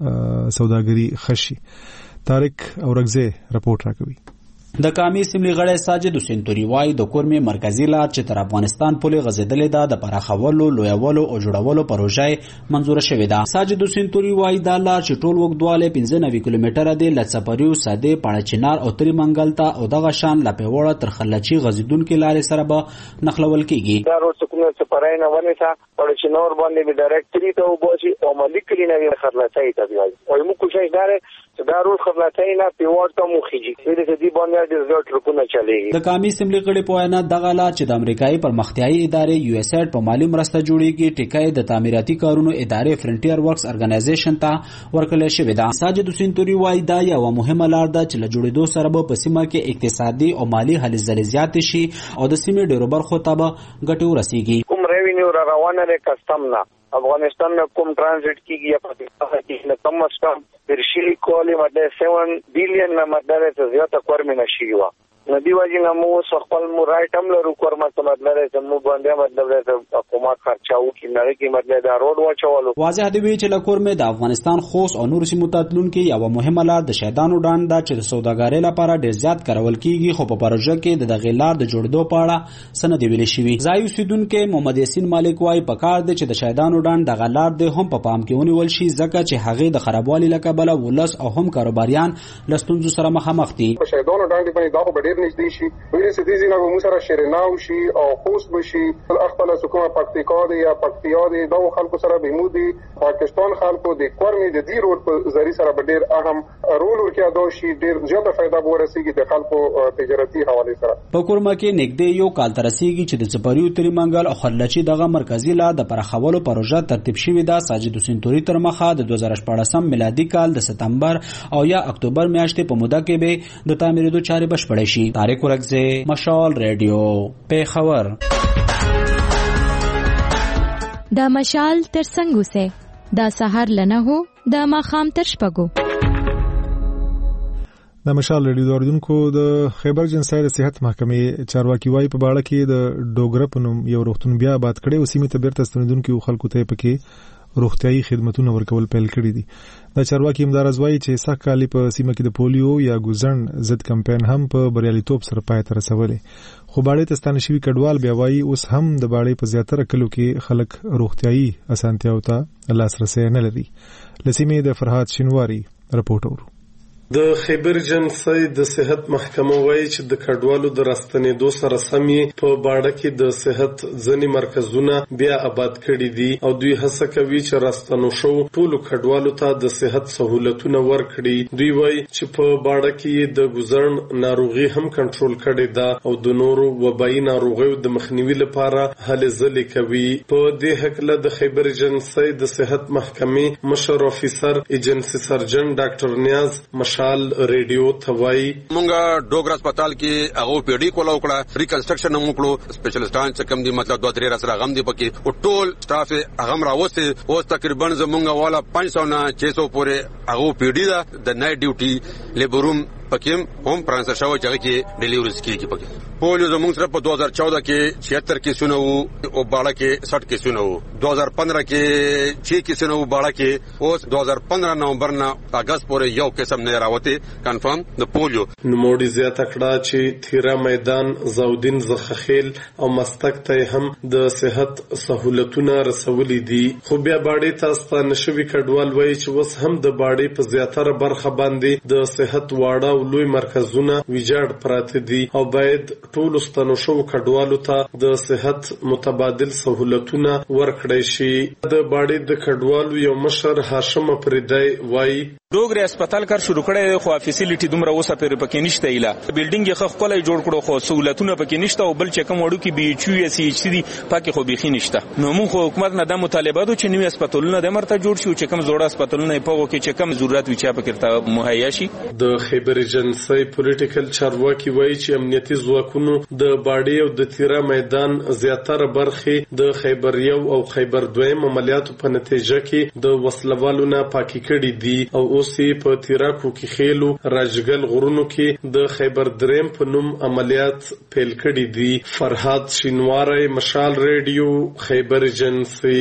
سوداګري خشي. طارق اورغزه رپورټ راکوي. د کامی سیملي غړی ساجد حسین توری وای د کورمې مرکزی لار چې تر افغانستان پورې غځېدلې ده د پراخولو، لویولو او جوړولو پروژه منظوره شوې ده. ساجد حسین توری وای دا لار چې ټول وګړواله 95 کیلومتره دی، لڅپریو، ساده، پاړچینار او تری منګل ته او دغه شان لا پیوړه تر خلچی غځیدونکو لارې سره به نخلول کیږي. دا روډ څنګه چې پرای نه ونه تا پاړچینار باندې به ډایرکټلی ته وبوشي او مالیکلی نه وي خرلاتای ته دی. او موږ کوشش داره چې دا روډ خرلاتای نه پیوړ ته مخېږي. دې باندې د ډیزرټ د کامی سیملي غړي په وینا دغه لار چې د امریکایي پرمختیایي ادارې یو اس ایډ په مالی مرسته جوړیږي، ټیکای د تعمیراتي کارونو ادارې فرنټیر ورکس ارګنایزیشن ته ورکړل شوې ده. ساجد حسین توری وایي دا یو مهمه لار ده چې له جوړېدو سره به په سیمه کې اقتصادي او مالی هلې ځلې زیات شي او د سیمې ډیرو برخو ته به ګټه ورسیږي. کوم ریوینیو را روانه ده کسٹم نه افغانستان में कोम ट्रांजिट की या पाकिस्तान की कम अज कम बिरशिली कोली मतलब 7 बिलियन में मतलब से ज्यादा क्वार में नशी हुआ ندی واجی نمو خپل مو رائټ هم لرو کورمت مطلب چې مو باندې مطلب د حکومت خرچاو کې نه کې مطلب دا روډ واچولو. واضح دی چې لکور مې د افغانستان خوست او نور سیمو تدلون کې یو مهمه لار د شیدانو ډاند دا چې د سوداګرۍ لپاره ډیر زیات کارول کیږي، خو په پروژه کې د دغه لار د جوړېدو په اړه سند ویل شوی. ځای اوسیدونکو محمد یاسین مالک وايي په کار دی چې د شیدانو ډاند دغه لار د هم په پام کې ونیول شي ځکه چې هغه د خرابوالي لکبل ولس او هم کاروباریان لستونزو سره مخامخ دي. شیدانو ډاند باندې دا په ډیر نږدې شي ویل چې دې نه مو سره شیرناو شي او خوست بشي خپل حکومت پکتیکا دی یا پکتیا دی دا خلکو سره بمودي پاکستان خلکو د کورمې د دې روډ په ذریعہ سره ډیر اهم رول ورکړي ادا شي، ډیر زیاته فائدہ ورسیږي د خلکو تجارتي حواله سره. په کورمه کې نږدې یو کال تر رسیدي چې د سپریو تری منګل او خلچی دغه مرکزی لار د پرخولو پروژه ترتیب شوې ده. ساجد حسین توری تر مخه د 2014 میلادي کال د سپتمبر او یا اکتوبر میاشتې په موده کې به د تعمیرېدو چارې بشپړې شي. طارق اورغزه مشال ریډیو پیښور. دا مشال تر څنګه سه دا سحر لنه هو دا ماخام تر شپګو. د مشال ریډیو اوریدونکو د خیبر جنسای د صحت محکمې چارواکي وايي په باړه کې د ډوګره په نوم یو روغتون بیا آباد کړي او سیمې ته بیرته ستنیدونکو خلکو ته پکې روغتيایي خدماتونه ورکول پیل کړي دي. د چارواکي امدارز وايي چې سخت کالی په سیمه کې د پولیو یا ګوزن ضد کمپاین هم په بریالیتوب سره پای ته رسولې، خو باړې ته ستانه شوي کډوال بیا وايي اوس هم د باړې په زیاتره کلو کې خلک روغتيایي اسانتیاو ته لاسرسي نه لري. لسیمې د فرهاد شینواری رپورټ ورو. د خیبر جنسي د صحت محکمه وایي چې د کډوالو د راستنېدو سره سم په باړه کې د صحت ځینې مرکزونه بیا آباد کړي دي او دوی هڅه کوي چې راستنو شو ټولو کډوالو ته د صحت سہولتونه ورکړي. دوی وایي چې په باړه کې د ګوزړن ناروغي هم کنټرول کړي ده او د نورو وبایي ناروغیو د مخنیوي لپاره هلې ځلې کوي. په دې هکله د خیبر جنسي د صحت محکمې مشر افیسر ایجنسی سرجن ډاکټر نیاز مشال ریډیو ته وایي مونږه ډوګر هسپتال کې هغه پیډي کولا وکړه ریکنسټرکشن هم وکړو سپیشلیسټان چې کم دي مطلب 2-3 سره غم دي پکې او ټول سټاف هغه راوسته اوس تقریبا زمونږه والا 500 نه 600 پورې هغه پیډي دا د نایټ ډیوټي لیبروم پکې هم پرانسر شوی چې کې ډیلیوري کیږي پکې. پولیو زمونږ سره په 2014 کې 76 کیسونه وو او باړه کې 60 کیسونه وو. 2015 کې 6 کیسونه وو باړه کې اوس 2015 نومبر نه اگست پورې یو قسم نه راوته کنفرم د پولیو. نوموړي زیاته کړه چې تیرا میدان زاودین زخخیل او مستک ته هم د صحت سہولتونه رسولې دي. خو بیا باړې تاسو ته نشوي کډوال وایي چې وس هم د باړې په زیاتره برخه باندې د صحت واړه او لوی مرکزونه ویجاړ پراته دي او باید ټول ستنو شو کډوالو ته د صحت متبادل سہولتونه ورکړي شي. د باړې د کډوالو یو مشر هاشم پردای وایي ډوګر هسپتال کار شروع کړی خو فیسیلیټي دومره اوسه پکې نشته ایله بلډینګ یې خو کولای جوړ کړو خو سہولتونه پکې نشته او بل چې کوم وړو کې بي ایچ یو سی ایچ سی پکې خو بيخي نشته. نو موږ حکومت نه د مطالباتو چې نوې هسپتالونه د مرته جوړ شي چې کوم زوړ هسپتالونه په وګه کې چې کوم ضرورت وي چې پکې مهیا شي. د خیبر جنسي پولیټیکل چارواکي وایي چې امنیتي ځواکونو د باړې او د تیرا میدان زیاتره برخې د خیبر یو او خیبر دویم عملیاتو په نتیجه کې د وسلوالو نه پاکي کړي دي او اوس په تیراکو کې خېلو راجګل غرونو کې د خیبر دریم په نوم عملیات پیل کړي دي. فرهاد شینواری مشال ریډیو خیبر جنسي.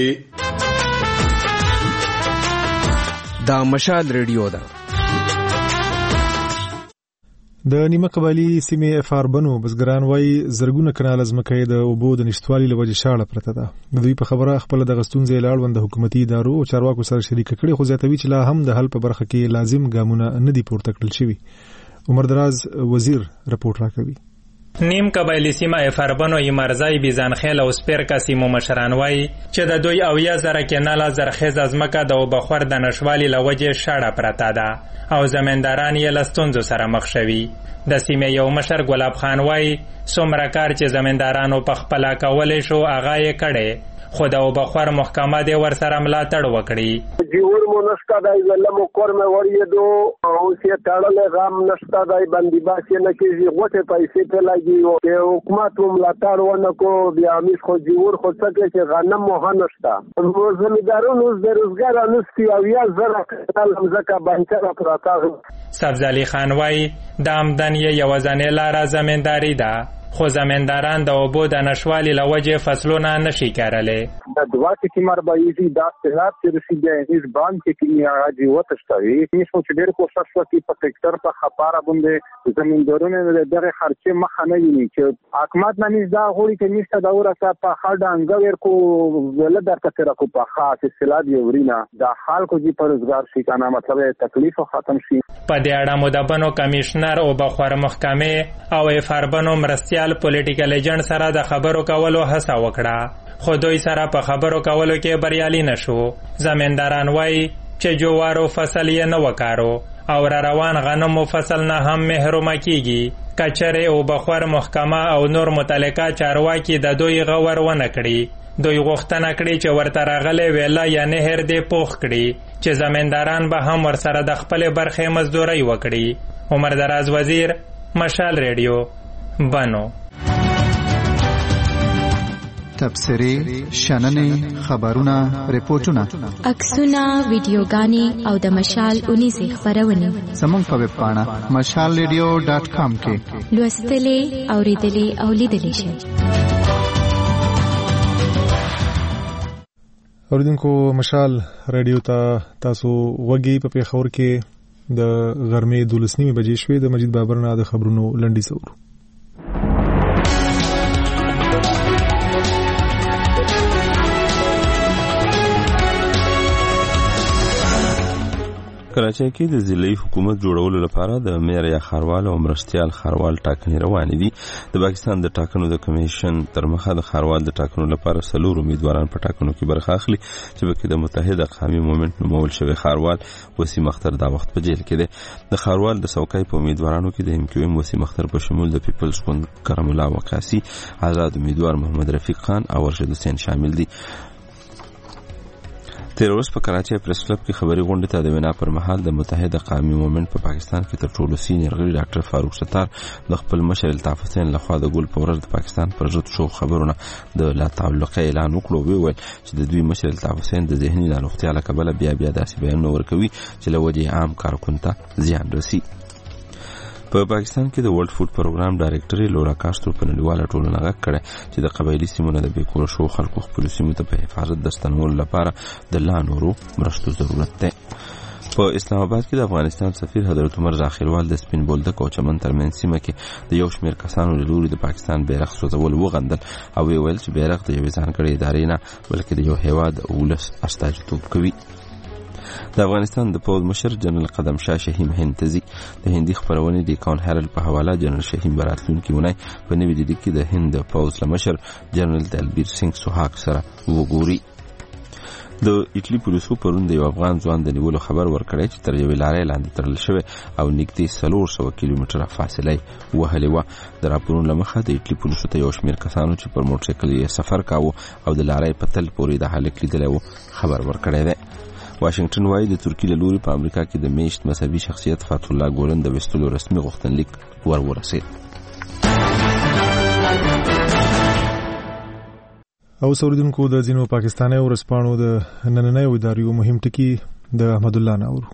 دا مشال ریډیو ده. د نیمه قبایلی سیمې افاربنو بزګران وایي زرګونه کنال ځمکه د اوبو د نشټوالي له وجې شاړه پرته ده. د دوی په خبره خپل د غستونځې لاړوند حکومتي ادارو او چارواکو سره شریک کړي خو زیاتوي چې لا هم د حل په برخه کې لازم ګامونه نه دي پورته کړل شوي. عمر دراز وزیر رپورټ راکوي. نیم قبایلی سیمه افاربنو یمرزای بیزانخیل او سپیرکا سیمو مشران وایي چې د دوی 80,000 کناله زرخیزه ځمکه د اوبخور د نشوالي له وجې شاړه پرته ده او زمینداران یې له ستونزو سره مخ شوي. د سیمې یو مشر ګلاب خان وایي څومره کار چې زمیندارانو په خپله کولی شو هغه یې کړی خو د اوبخور محکمه دې ورسره ملاتړ وکړي. جیور مو نشته دی ولمو کور مې وړېدو او اوس یې تړلی غم نشته دی بندیباس یې نه کېږي غوټې پیسې پرې لګي چې حکومت مو ملاتړ ونه کړو بیا همیش خو جیور خو څه کوي چې غنم مو ښه نشته زمینداران اوس بېروزګاره نستی 80,000 کنال مځکه بنچره پراته. سبزعلي خان وایي د آمدن یې یوازینۍ لاره زمینداري ده خو زمینداران د اوبو د نشوالي له وجې فصلونه نشي کرلی. د دوا کې مربعیزي دا سهات چې رسیدي هیڅ باندې کې راځي وتشتوي هیڅ چې ډېر کوشش وکړي په ټریکټر په خبره باندې زمیندارونه دغه خرچه مخه نه ویني چې حکومت نه دا غوړي کې نشته دا ورته په خړ انګور کو ول درته تر کو په خاص اصلاح دی ورینا دا حال کو جی پر روزګار شي کنه مطلب تکلیف ختم شي. په دې اړه مدبنو کمشنر او بخور محکمه او افاربنو مرستیال پولیټیکل ایجنټ سره د خبرو کولو هڅه وکړه خو دوی سره په خبرو کولو کې بریالي نشو. زمینداران وایي چې جوارو فصل یې نه وکارو او را روان غنمو فصل نه هم محرومه کیږي. کچره او بخور محکمه او نور متعلقه چارواکي د دوی غور ونه کړي. دوی غوښتنه کړې چې ورته راغلي ویلا یا نهر دې پوخ کړي چې زمینداران به هم ورسره د خپل برخې مزدوري وکړي. عمر دراز وزیر مشال ریډیو بانو. تبصرې شننې خبرونه ریپورتونه عکسونه ویډیوګانې او د مشال 19 خبرونه زموږ په ویب پاڼه mashalradio.com کې لوستلې اوریدلې او لیدلې شئ. اوریدونکو مشال ریډیو ته تاسو وګي په پیښور کې د غرمې 12 بجې شوې د مجید بابر نه د خبرونو لنډي څور. کراچۍ کې د ضلعي حکومت جوړولو لپاره د مېر یا ښاروال او مرستیال ښاروال ټاکنې روانې دي. د پاکستان د ټاکنو د کمیشن تر مخه د ښاروال د ټاکنو لپاره 4 امیدواران په ټاکنو کې برخه اخلي چې پکې د متحده قومي مومنټ نومول شوی ښاروال وسیم اختر دا وخت په جیل کې دی. د ښاروال د څوکۍ په امیدوارانو کې د MQM وسیم اختر په شمول د پیپلز ګوند کرم الله وقاصي، آزاد امیدوار محمد رفیق خان او ارشد حسین شامل دي. تیر ورځ په کراچۍ پریس کلب کې خبري غونډې ته د وینا پر مهال د متحده قومي مومنټ په پاکستان کې تر ټولو سینیر غړي ډاکټر فاروق ستار د خپل مشر الطاف حسین لخوا د ګل په ورځ د پاکستان پر ضد شو خبرونه د لا تعلق اعلان وکړو. ویل چې د دوی مشر الطاف حسین د ذهني ناروغتیا له کبله بیا داسې بیانونه ورکوي چې له وجې عام کارکون ته زیان رسي. په پاکستان کې د ورلد فود پروګرام ډایریکټر لورا کاسترو په نړیواله ټولنه غږ کړی چې د قبایلي سیمونو د بیکوره شو خلکو خپل سیمو ته په حفاظت د ستنولو لپاره د لا نورو مرستو ضرورت دی. په اسلام آباد کې د افغانستان سفیر حضرت عمر زاخیروال د سپین بولدک او چمن ترمنځ سیمه کې د یو شمېر کسانو له لوري د پاکستان بیرغ سوځول وغندل او ویل چې بیرغ د یوې ځانګړې ادارې نه بلکې د یو هیواد ولس استازیتوب کوي. د افغانستان د پوځ مشر جنرال قدم شاه شهیم هند ته ځي. د هندي خپرونې ډیکان هرل په حواله جنرال شهیم براتلونکي ونای په نوې دلې کې د هند پوځ مشر جنرال دلبیر سنگ سوهاگ سره وګوري. د ایټلی پولیسو پرون د یو افغان ځوان د نیولو خبر ورکړی چې تر یوې لارې لاندې تړل شوی او نږدې 400 کیلومتره فاصله وهلې وه. د راپورونو له مخه د ایټلی پولیسو ته یو شمېر کسانو چې پر موټرسایکل یې سفر کاوه او د لارې په تل پورې د هلک لیدلی و خبر ورکړی دی. واشنگټن وايي د ترکیې له لوري په امریکا کې د میشت مذهبي شخصیت فتح الله ګولن د وستلو رسمي غوښتنلیک ورسید. او سوریدونکو د ځینو پاکستاني ورسپانو د نننۍ ادارو مهم ټکی د احمد الله ناور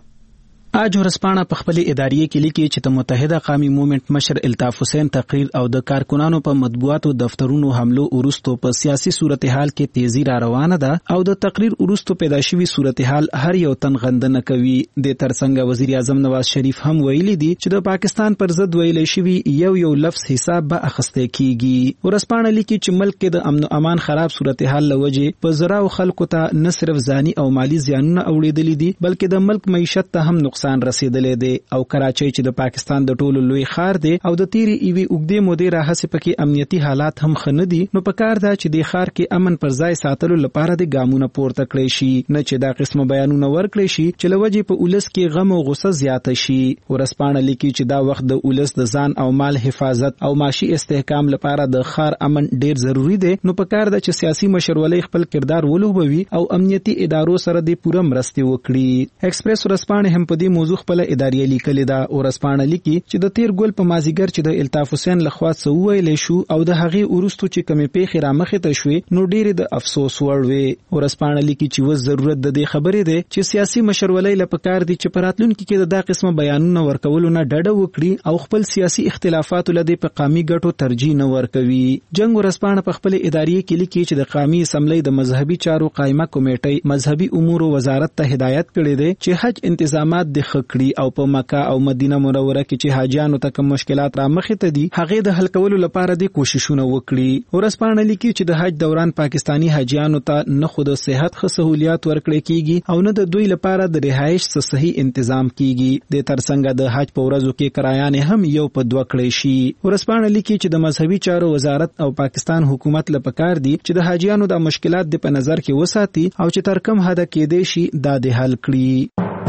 اج ورسپانه په خپل ادارې کې لیکي چې د متحده قومي مومنټ مشر الطاف حسین تقریر او د کارکونانو په مطبوعاتو دفترونو حملو ورستو په سیاسي صورتحال کې تیزی را روانه ده او د تقریر ورستو پیدا شوی صورتحال هر یو تن غندنه کوي. د ترڅنګ وزیر اعظم نواز شریف هم ویلي دي چې د پاکستان پر ضد ویل شوی یو لفظ حساب به اخسته کیږي. ورسپانه لیکي چې ملک کې د امن او امان خراب صورتحال لوجه په زراو خلکو ته نه صرف ځاني او مالی زیانونه اوریدلې دي بلکې د ملک معیشت ته هم نقصان رسیدلې دی. او کراچۍ چې د پاکستان د ټولو لوی ښار دی او د تیری ایوي اوګدې مودې راهسې پکې امنیتي حالات هم ښه نه دي، نو پکار ده چې د ښار کې امن پر ځای ساتلو لپاره د ګامونه پورته کړی شي، نه چې دا قسمه بیانونه ورکړي شي چې لوجې په اولس کې غم او غصه زیاته شي. ورسپانه لیکي چې دا وخت د اولس د ځان او مال حفاظت او معاشي استحکام لپاره د ښار امن ډیر ضروری دی. نو پکار ده چې سیاسي مشرولۍ خپل کردار ولوبوي او امنیتي ادارو سره د پوره مرستې وکړي. ایکسپریس ورسپانه هم په دې موضوع خپل ادارې لیکلې ده. ورسپانه لیکي چې د تیر ګل په مازیګر چې د الطاف حسین لخوا څه ویلې شو او د هغې ورستو چې کمې پیښې رامخې ته شوې نو ډېرې د افسوس وړ وې. ورسپانه لیکي چې وس ضرورت د دې خبرې دی چې سیاسي مشرولۍ له پکار دي چې په راتلونکي کې د دا قسمه بیانونه ورکولو نه ډډه وکړي او خپل سیاسي اختلافاتو له دې په قومي ګټو ترجیح نه ورکوي. جنګ ورسپانه په خپل ادارې کې لیکي چې د قومي اسمبلی د مذهبي چارو قائمه کمیټې مذهبي امور وزارت ته هدایت کړې ده چې حج انتظامات د خکړي او په مکه او مدینه منوره کې چې حاجیانو ته کوم مشکلات را مخې ته دي هغه د حل کولو لپاره د کوششونه وکړي. ورسپانه لیکي چې د حج دوران پاکستانی حاجیانو ته نه خود صحت ښه سہولیات ورکړي کیږي او نه د دوی لپاره د رهایش څه صحیح تنظیم کیږي. د ترڅنګ د حج په ورځو کې کرایانې هم یو په دوه کړي شي. ورسپانه لیکي چې د مذهبي چارو وزارت او پاکستان حکومت له پکار دي چې د حاجیانو د مشکلات په نظر کې وساتي او چې تر کوم حد کېدې شي دا د حل کړي.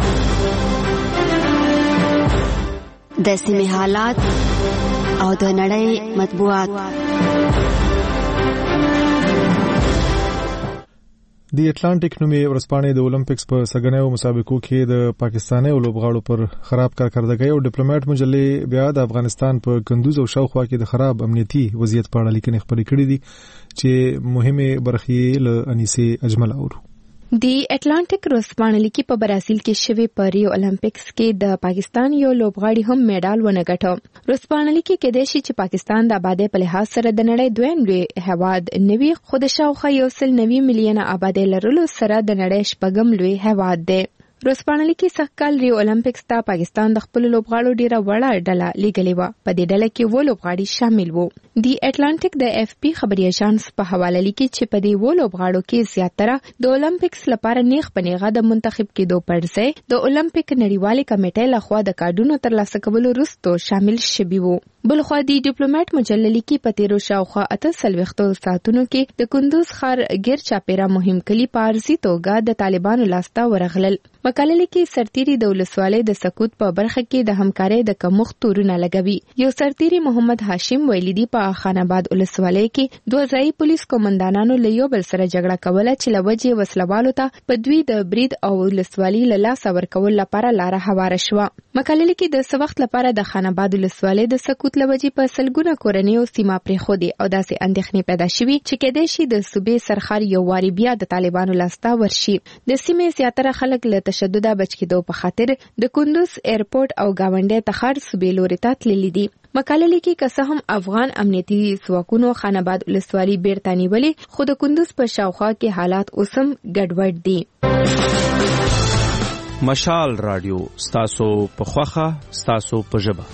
د سیمې حالات او د نړۍ مطبوعات. د اټلانټیک نومي ورسپانې د اولمپکس په سګنیو مسابقو کې د پاکستاني لوبغاړو پر خراب کارکردګۍ او ډیپلوماټ مجلې بیا د افغانستان په کندوز او شاوخوا کې د خراب امنیتي وضعیت په اړه لیکنې خپرې کړې دي چې مهمه برخې له انیسه اجمل اورو. د اټلانټیک ورسپانه لیکي په برازیل کې شوی په ریو اولمپکس کې د پاکستان یو لوبغاړي هم میډال ونه ګټو. ورسپانه لیکي کېدای شي چې پاکستان د آبادی په لحاظ سره د نړۍ دویم لوی هیواد نوي خو د شاوخوا 190 ملیونه آبادی لرلو سره د نړۍ شپږم لوی هیواد دی. روسپانلی کې سږکال ریو اولمپکس ته پاکستان د خپل لوبغاړو ډیره وړه ډله لیږلې و. په دې ډله کې و لوبغاړي شامل وو. دی اټلانټیک د اف پی خبري اژانس په حواله لیکي چې په دې و لوبغاړو کې زیاتره د اولمپکس لپاره نیغ پنیغه د منتخب کېدو پر ځای د اولمپیک نړیوالې کمیټې لخوا د کارډونو ترلاسه کولو وروسته شامل شوي وو. بلخوا دی ډیپلوماټ مجله لیکي په تیرو شاوخوا 48 ساعتونو کې د کندوز ښار غیر چاپیره مهم کلی په ارزي توګه د طالبانو لاسته ورغلل. مقاله لیکي سرتیری د ولسوالۍ د سکوت په برخه کې د همکارۍ د کمښت تورونه لګوي. یو سرتیری محمد هاشم ویلي دی په خان آباد ولسوالۍ کې دوه ځایي پولیس قومندانانو له یو بل سره جګړه کوله چې له وجې وسلوالو ته په دوی د برید او ولسوالۍ له لاسه ورکول لپاره لاره هواره شوه. مقاله لیکي د څه وخت لپاره د خان آباد ولسوالۍ د سکوت لوجې په سلګونه کورنۍ او سیمه پرېښودې او داسې اندېښنې پیدا شوې چې کېدای شي د صوبې سرحد یو واري بیا د طالبانو لاسته ورشي. د سیمې زیاتره خلک له تشدده بچ کېدو په خاطر د کندوز ایرپورټ او گاونډي تخار صوبې لوري ته تللي دي. مقاله لیکي که څه هم افغان امنیتي ځواکونو خان آباد ولسوالۍ بیرته نیولې خو د کندوز په شاوخوا کې حالات اوس هم ګډوډ دي. مشال رادیو ستاسو په خوخه ستاسو په ژبه.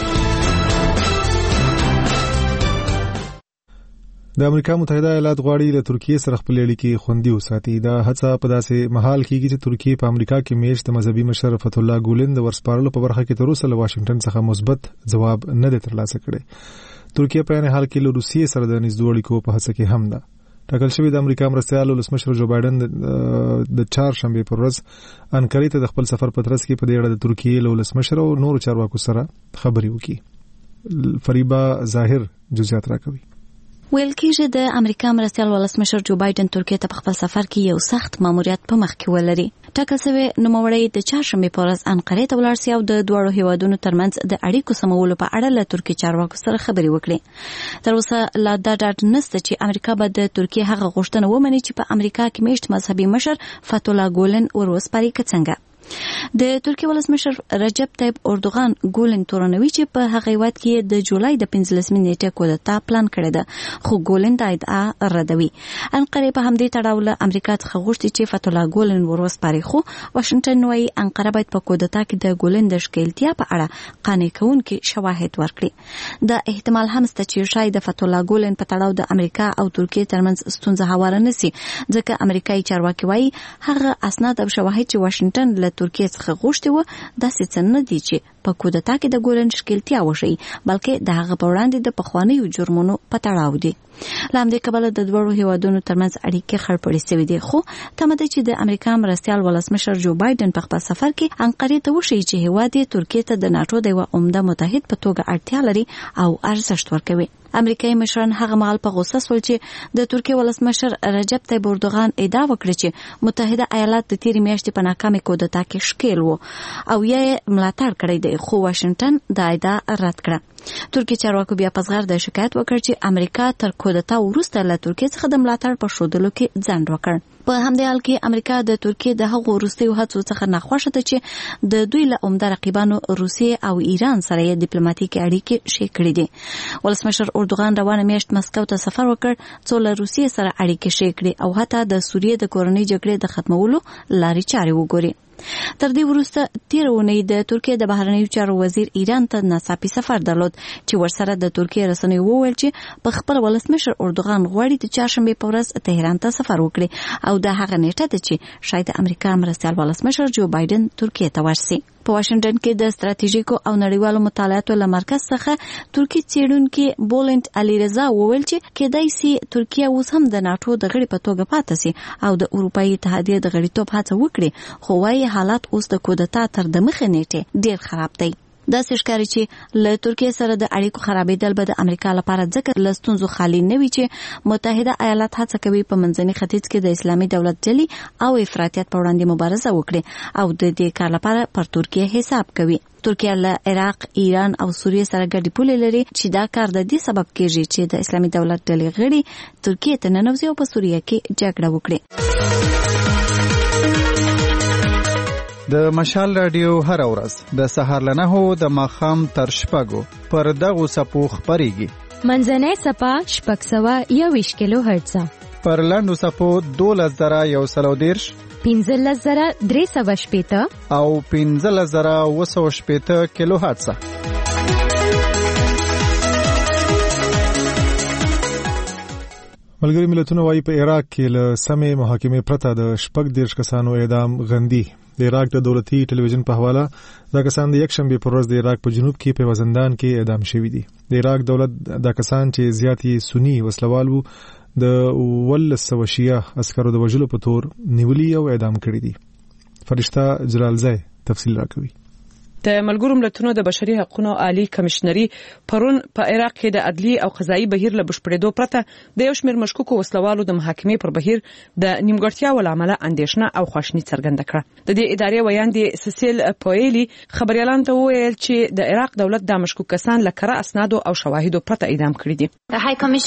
د امریکا متحده ایالات غواړي له ترکیه سره خپل اړیکې خوندي وساتي. دا هڅه په داسې مهال کېږي چې ترکیه په امریکا کې میشت مذهبي مشر فتح الله ګولن د ورسپارلو په برخه کې تر اوسه له واشنگټن څخه مثبت ځواب نه دی ترلاسه کړی. ترکیه په عین حال کې له روسیې سره د نږدې اړیکو په هڅه کې هم ده. ټاکل شوی د امریکا مرستیال ولسمشر جو بایدن د چهارشنبه پر ورځ انکارې ته د خپل سفر په ترڅ کې په دې اړه د ترکیه له ولسمشر او نورو چارواکو سره خبرې وکړي. فریبا ظاهر جزئیات راکوي. ویل کېږي د امریکا مرستیال ولسمشر جو بایدن ترکیه ته په خپل سفر کې یو سخت ماموریت په مخ کې ولري. ټاکل شوی نوموړی د چهارشنبه په ورځ انقرې ته ولاړ سي او د دوه هیوادونو ترمنځ د اړیکو سمولو په اړه له ترکیه چارواکو سره خبرې وکړي. تر اوسه لا دا ډاډ نشته چې امریکا به د ترکیه هغه غوښتنه ومني چې په امریکا کې میشت مذهبي مشر فتح الله ګولن وروسپاري څنګه. د ترکیه ولسمشر رجب طیب اردوغان ګولن تورنوي چې په هغه هیواد کې د جولای د 15 نیټه کودتا پلان کړی ده خو ګولن دا ادعا ردوي. انقره په همدې تړاو له امریکا څخه غوښتي چې فتح الله ګولن وروسپاري خو واشنگټن وايي انقره باید په کودتا کې د ګولن د ښکېلتیا په اړه قانع کوونکي شواهد ورکړي. دا احتمال هم شته چې شاید فتح الله ګولن په تړاو د امریکا او ترکیه ترمنځ ستونزه هواره نشي ځکه امریکایي چارواکي وايي هغه اسناد او شواهد چې واشنگټن له ترکیه څخه غوښتي و داسې څه نه دي چې په کودتا کې د ګولن ښکېلتیا وشي بلکې د هغه په وړاندې د پخوانیو جرمونو په تړاو دي. له همدې کبله د دوړو هیوادونو ترمنځ اړیکې خړپړې شوې دي خو تمه ده چې د امریکا مرستیال ولسمشر جو بایدن په خپل سفر کې انقرې ته وشي چې هیواد یې ترکیه ته د ناتو د یو عمده متحد په توګه اړتیا لري او ارزښت ورکوي. امریکایي مشران هغه مهال په غوسه شول چې د ترکیه ولسمشر رجب طیب اردوغان ادعا وکړه چې متحده ایالات د تیرې میاشتې په ناکامه کودتا کې ښکېل وو او یې ملاتړ کړی دی خو واشنگټن دا ادعا رد کړه. ترکیه چارواکو بیا په زغر د شکایت وکړ چې امریکا تر کودتا وروسته له ترکیه څخه د ملاتړ په ښودلو کې ځنډ وکړ. په همدې حال کې امریکا د ترکیه د هغو وروستیو هڅو څخه ناخوښه ده چې د دوی له عمده رقیبانو روسیې او ایران سره یې ډیپلوماټیکي اړیکې شې کړې دي. ولسمشر اردوغان روانه میاشت مسکو ته سفر وکړ څو له روسیې سره اړیکې شې کړې او حتی د سوریې د کورنۍ جګړې د ختمولو لارې چارې وګوري. تر دې وروسته تیر اونۍ د ترکیه د بهرنیو چارو وزیر ایران ته ناڅاپي سفر درلود چې ورسره د ترکیه رسنیو وویل چې په خپل ولسمشر اردوغان غواړي د چهارشنبه په ورځ تهران ته سفر وکړي او د هغه نیټه ده چې شاید امریکا مرستیال ولسمشر جو بایدن ترکیه ته ورسي. په واشنگټن کې د ستراتیژیکو او نړیوالو مطالعاتو له مرکز څخه ترکی څېړونکي بولند علیرضا وویل چې کېدای سي ترکیه اوس هم د ناتو د غړي په توګه پاتې سي او د اروپایي اتحادیې د غړیتوب هڅه وکړي خو وايي حالات اوس د کودتا تر د مخې نیټې ډېر خراب دی. داسې ښکاري چې له ترکیه سره د اړیکو خرابېدل به د امریکا لپاره ځکه له ستونزو خالي نه وي چې متحده ایالات هڅه کوي په منځني ختیځ کې د اسلامي دولت ډلې او افراطیت په وړاندې مبارزه وکړي او د دې کار لپاره پر ترکیه حساب کوي. ترکیه له عراق، ایران او سوریې سره ګډې پولې لري چې دا کار د دې سبب کېږي چې د اسلامي دولت ډلې غړي ترکیه ته ننوځي او په سوریه کې جګړه وکړي. د مشال رادیو هر ورځ د سهار له 9 د ماښام تر 6 پر دغو سپو خبريږي. منځنۍ سپا 621 کیلو هرتز، پر لاندو سپو 12130 15380 او 15280 کیلو هرتز. ملګری ملتونه وايي په عراق کې له سمې محاکمې پرته د 14 کسانو اعدام غندي. د عراق د دولتي ټلویزیون په حواله دا کسان د یکشنبه پر ورځ د عراق په جنوب کې په وزندان کې اعدام شوي دي. د عراق دولت دا کسان چې زیاتې سنی وسلوال وو د 1100 شیعه عسکرو د وژلو په تور نیولي او اعدام کړي دي. فرشته جلالزی تفصیل راکوي. د ملګرو ملتونو د بشري حقوقو عالی کمشنري پرون په عراق کې د عدلي او قضایي بهیر له بشپړېدو پرته د یو شمېر مشکوکو وسلوالو د محاکمې پر بهیر د نیمګړتیاو له امله اندېښنه او خواشیني څرګنده کړه. د دې ادارې ویاندې سیسیل پویلی خبريالانو ته وویل چې د عراق دولت د مشکوک کسان له کره اسنادو او شواهدو پرته اعدام کړي دي. د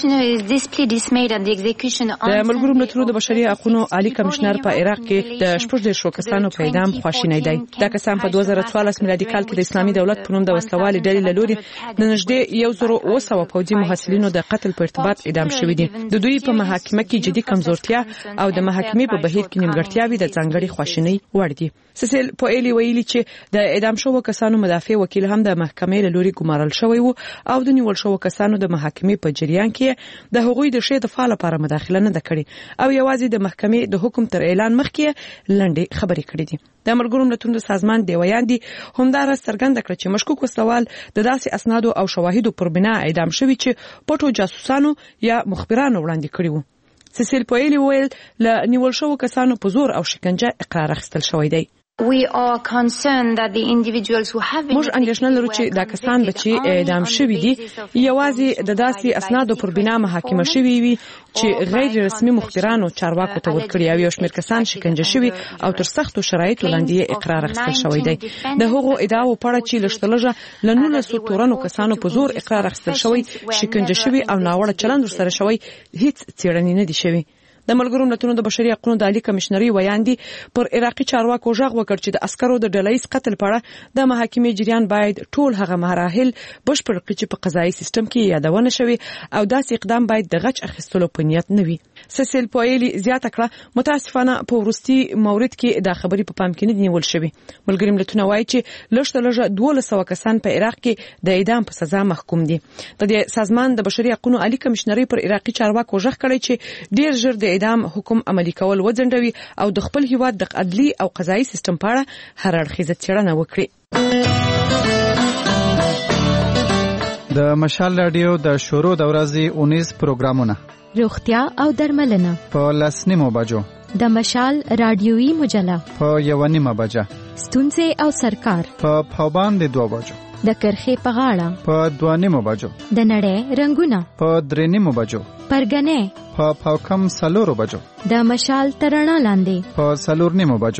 ملګرو ملتونو د بشري حقوقو عالی کمشنر په عراق کې د 14 کسانو په اعدام خواشینی دی. دا کسان په 2014 میلادي کال کې د اسلامي دولت په نوم د وسلوالي ډلې له لوري د نږدې 1900 پوځي محصلینو د قتل په ارتباط اعدام شوي دي. د دوی په محاکمه کې جدي کمزورتیا او د محاکمې په بهیر کې نیمګړتیاوې د ځانګړي خواشینۍ وړ دي. سیسیل پویلی ویلي چې د اعدام شوو کسانو مدافع وکیل هم د محکمې له لوري ګمارل شوی وو او د نیول شوو کسانو د محاکمې په جریان کې د هغوی د شې دفاع لپاره مداخله نه کړې او یوازې د محکمې د حکم تر اعلان مخکې لنډې خبرې کړې دي. د ملګرو ملتونو سازمان دی ویاندې همدار څرګنده کړ چې مشکوک وسلوال د داسې اسنادو او شواهدو پر بنا اعدام شوی چې پټو جاسوسانو یا مخبرانو وړاندې کړي وو. سیسیل پویلی ویل له نیول شوو کسانو په زور او شکنجه اقرار اخیستل شوی دی. موږ اندېښنه لرو چې دا کسان چې اعدام شوي دي یوازې د داسې اسنادو پر بنا محاکمه شوي وي چې غیر رسمي مخبرانو چارواکو ته ورکړي او یو شمېر کسان شکنجه شوي او تر سختو شرایطو لاندې اقرار اخیستل شوی دی. د هغو ادعاو په اړه چې لږترلږه له 19 تورنو کسانو په زور اقرار اخیستل شوی، شکنجه شوي او ناوړه چلند ورسره شوی هیڅ څېړنې نه دي شوي. د ملګرو ملتونو د بشري حقوقو د عالی کمشنري ویاندې پر عراقي چارواکو غږ وکړ چې د عسکرو د ډلهییز قتل په اړه د محاکمې جریان باید ټول هغه مراحل بشپړ کړي چې په قضایي سیستم کې یادونه شوی او داسې اقدام باید د غچ اخیستلو په نیت نه وي. سیسیل پویلی زیاته کړه متاسفانه په وروستي مورد کې دا خبرې په پام کې نه نیول شوی. ملګري ملتونه وایي چې لږترلږه 1200 کسان په عراق کې د اعدام په سزا محکوم دي. د دې سازمان د بشري حقوقو عالی کمشنري پر عراقي چارواکو غږ کړی چې ډیر ژر د اعدام حکم عملی کول وځنډوي او د خپل هیواد د عدلي او قضایي سیستم په اړه هر اړخیزه څېړنه وکړي. د مشال رادیو د شروع د ورځې 19 پروګرامونه روغتیا او درملنه په 10:30 بجو، د مشال رادیویي مجله په 1:30 بجه، ستونزې او سرکار په پاوبان د 2 بجو، د کرخې په غاړه په 2:30 بجو، د نړۍ رنگونه په 3:30 بجو، پرګنې په پاوکم 4 بجو، د مشال ترڼا لاندې په 4:30 بجو.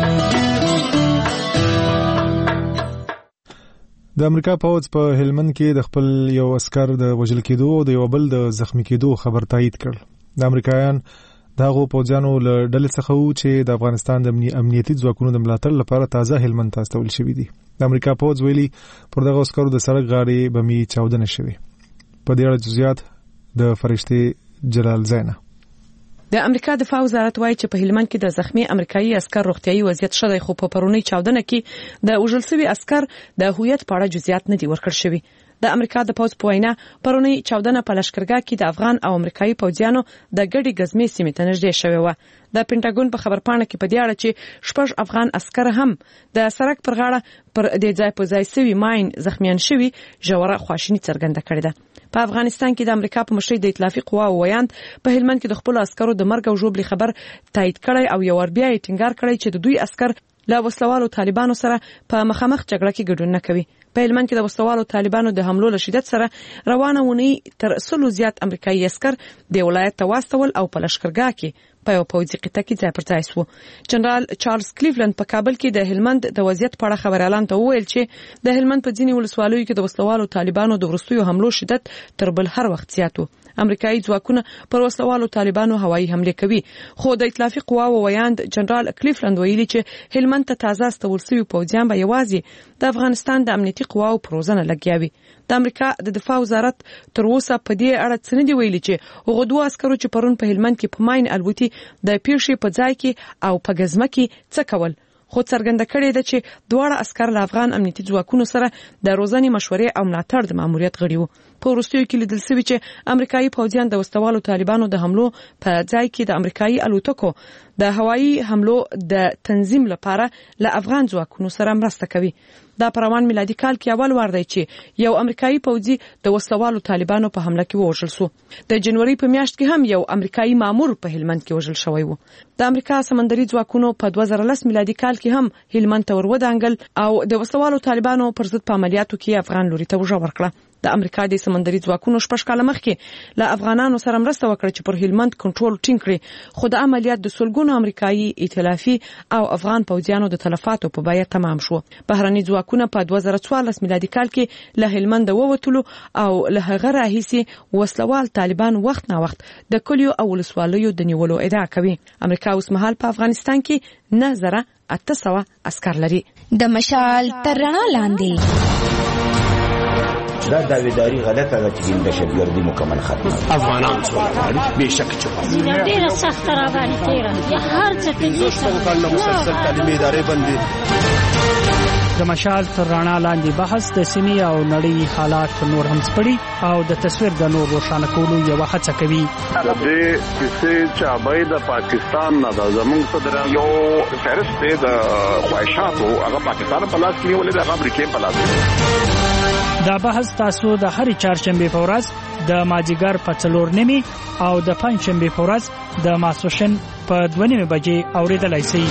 د امریکا پوځ په هلمند کې د خپل یو عسكر د وژل کېدو او د یو بل د زخمی کېدو خبر تایید کړ. د امریکایان دغه پوځیانو له ډلې څخه وو چې د افغانستان د امنیتي ځواکونو د ملاتړ لپاره تازه هلمند ته استول شوی دي. د امریکا پوځ ویلي پر دغه عسکرو د سړک غاړې بمي چاودنه شوې. په دې اړه جزئیات د فرشته جلال زینه. د امریکا دفاع وزارت وایي چې په هلمند کې د زخمی امریکایي عسكر روغتيایي وضعیت شوی، خو په پرونی چاودنه کې د وژل شوی عسكر د هویت په اړه جزئیات نه دي ورکړل شوی. د امریکا د پوځ په وینا پرونی چاودنه په لشکرګاه کې د افغان او امریکایي پوځیانو د ګډي غزمې سیمې ته نږدې شوی و. د پینټاګون په خبرپاڼه کې په دې اړه چې 6 افغان عسكر هم د سړک پر غاړه پر دې ځای په ځای سوي ماين زخمیان شوی ژوره خواشینی څرګنده کړې ده. په افغانستان کې د امریکا په مشرۍ د ائتلافي قواو ویاند په هلمند کې د خپل عسکرو د مرګ او ژوبلې خبر تایید کړی او یو ور بیا یې ټینګار کړی چې د دوی عسكر له وسلوالو طالبانو سره په مخامخ جګړه کې ګډون نه کوي. په هلمند کې د وسلوالو طالبانو د حملو له شدت سره روانه ونی تر 100 زیات امریکایي عسكر د ولایت ته واستول او په لشکرګاه کې په یو پوځي قطعه کې ځای پر ځای شو. جنرال چارلز کلیفلند په کابل کې د هلمند د وضعیت په اړه خبريالان ته وویل چې د هلمند په ځینې ولسوالیو کې د وسلوالو طالبانو د وروستیو حملو شدت تر بل هر وخت زیات و. امریکایي ځواکونه پر وسلوالو طالبانو هوایي حمله کوي، خو د ائتلافي قواو ویاند جنرال کلیفلند ویلي چې هلمند ته تازه استول شوي پوځیان به یوازې د افغانستان د امنیتي قواو پروزنه لګیاوي. د امریکا د دفاع وزارت تر اوسه په دې اړه څه نه دی ویلي چې هغه دوه عسکرو چې پرون په هلمند کې په ماين الوتي د پیښې په ځای کې او په غزمه کې څه کول خو څرګنده کړې ده چې دواړه عسكر له افغان امنیتي ځواکونو سره د روزنې مشورې او ملاتړ د ماموریت غړي وو. په وروستیو کې لیدل شوی چې امریکایي پوځیان د وسوالو طالبانو د حملو په ځای کې د امریکایي الوتکو د هوایي حملو د تنظیم لپاره له افغان ځواکونو سره مرسته کوي. دا په روان میلادي کال کې اول وار دی چې یو امریکایي پوځي د وسوالو طالبانو په حمله کې وژل شو. د جنوري په میاشت کې هم یو امریکایي مامور په هلمند کې وژل شوی و. د امریکا سمندري ځواکونو په 2010 میلادي کال کې هم هلمند ته ورودانګل او د وسوالو طالبانو پر ضد په عملیاتو کې افغان لوري ته وژل ورکړه. د امریکا د سمندري ځواکونو شپږ کاله مخکې له افغانانو سره مرسته وکړه چې پر هلمند کنټرول ټینګ کړي، خو د عملیات د سلګونو امریکایي ائتلافي او افغان پوځیانو د تلفاتو په بیه تمام شو. بهرني ځواکونه په 2014 میلادي کال کې له هلمند ووتلو او له هغه راهیسې وسلوال طالبان وخت نه وخت د کلیو او ولسوالیو د نیولو ادعا کوي. امریکا اوس مهال په افغانستان کې 9800 عسكر لري. د مشال تر رڼا لاندې دا داویداری غلطه ده چې د شګردي مکمل ختمه افغانان څو به شک چې ډیره سخت را باندې تیره یا هر څه ته دوستو کله مسلسل تعلیمي ادارې باندې د مشال تر رڼا لاندې بحث د سیمې او نړۍ حالات نور هم سپړي او د تصویر د نور روښانه کولو یو هڅه کوي. د دې چې چابای د پاکستان نه د زمونږ صدر یو فهرست د خواهشاتو هغه پاکستان په لاس کې ولې د امریکا په لاس کې. دا بحث تاسو د هرې چهارشنبه په ورځ د مازیګر په 4:30 او د پنځشنبه په ورځ د ماسوشن په 2:30 بجې اوریدلای شئ.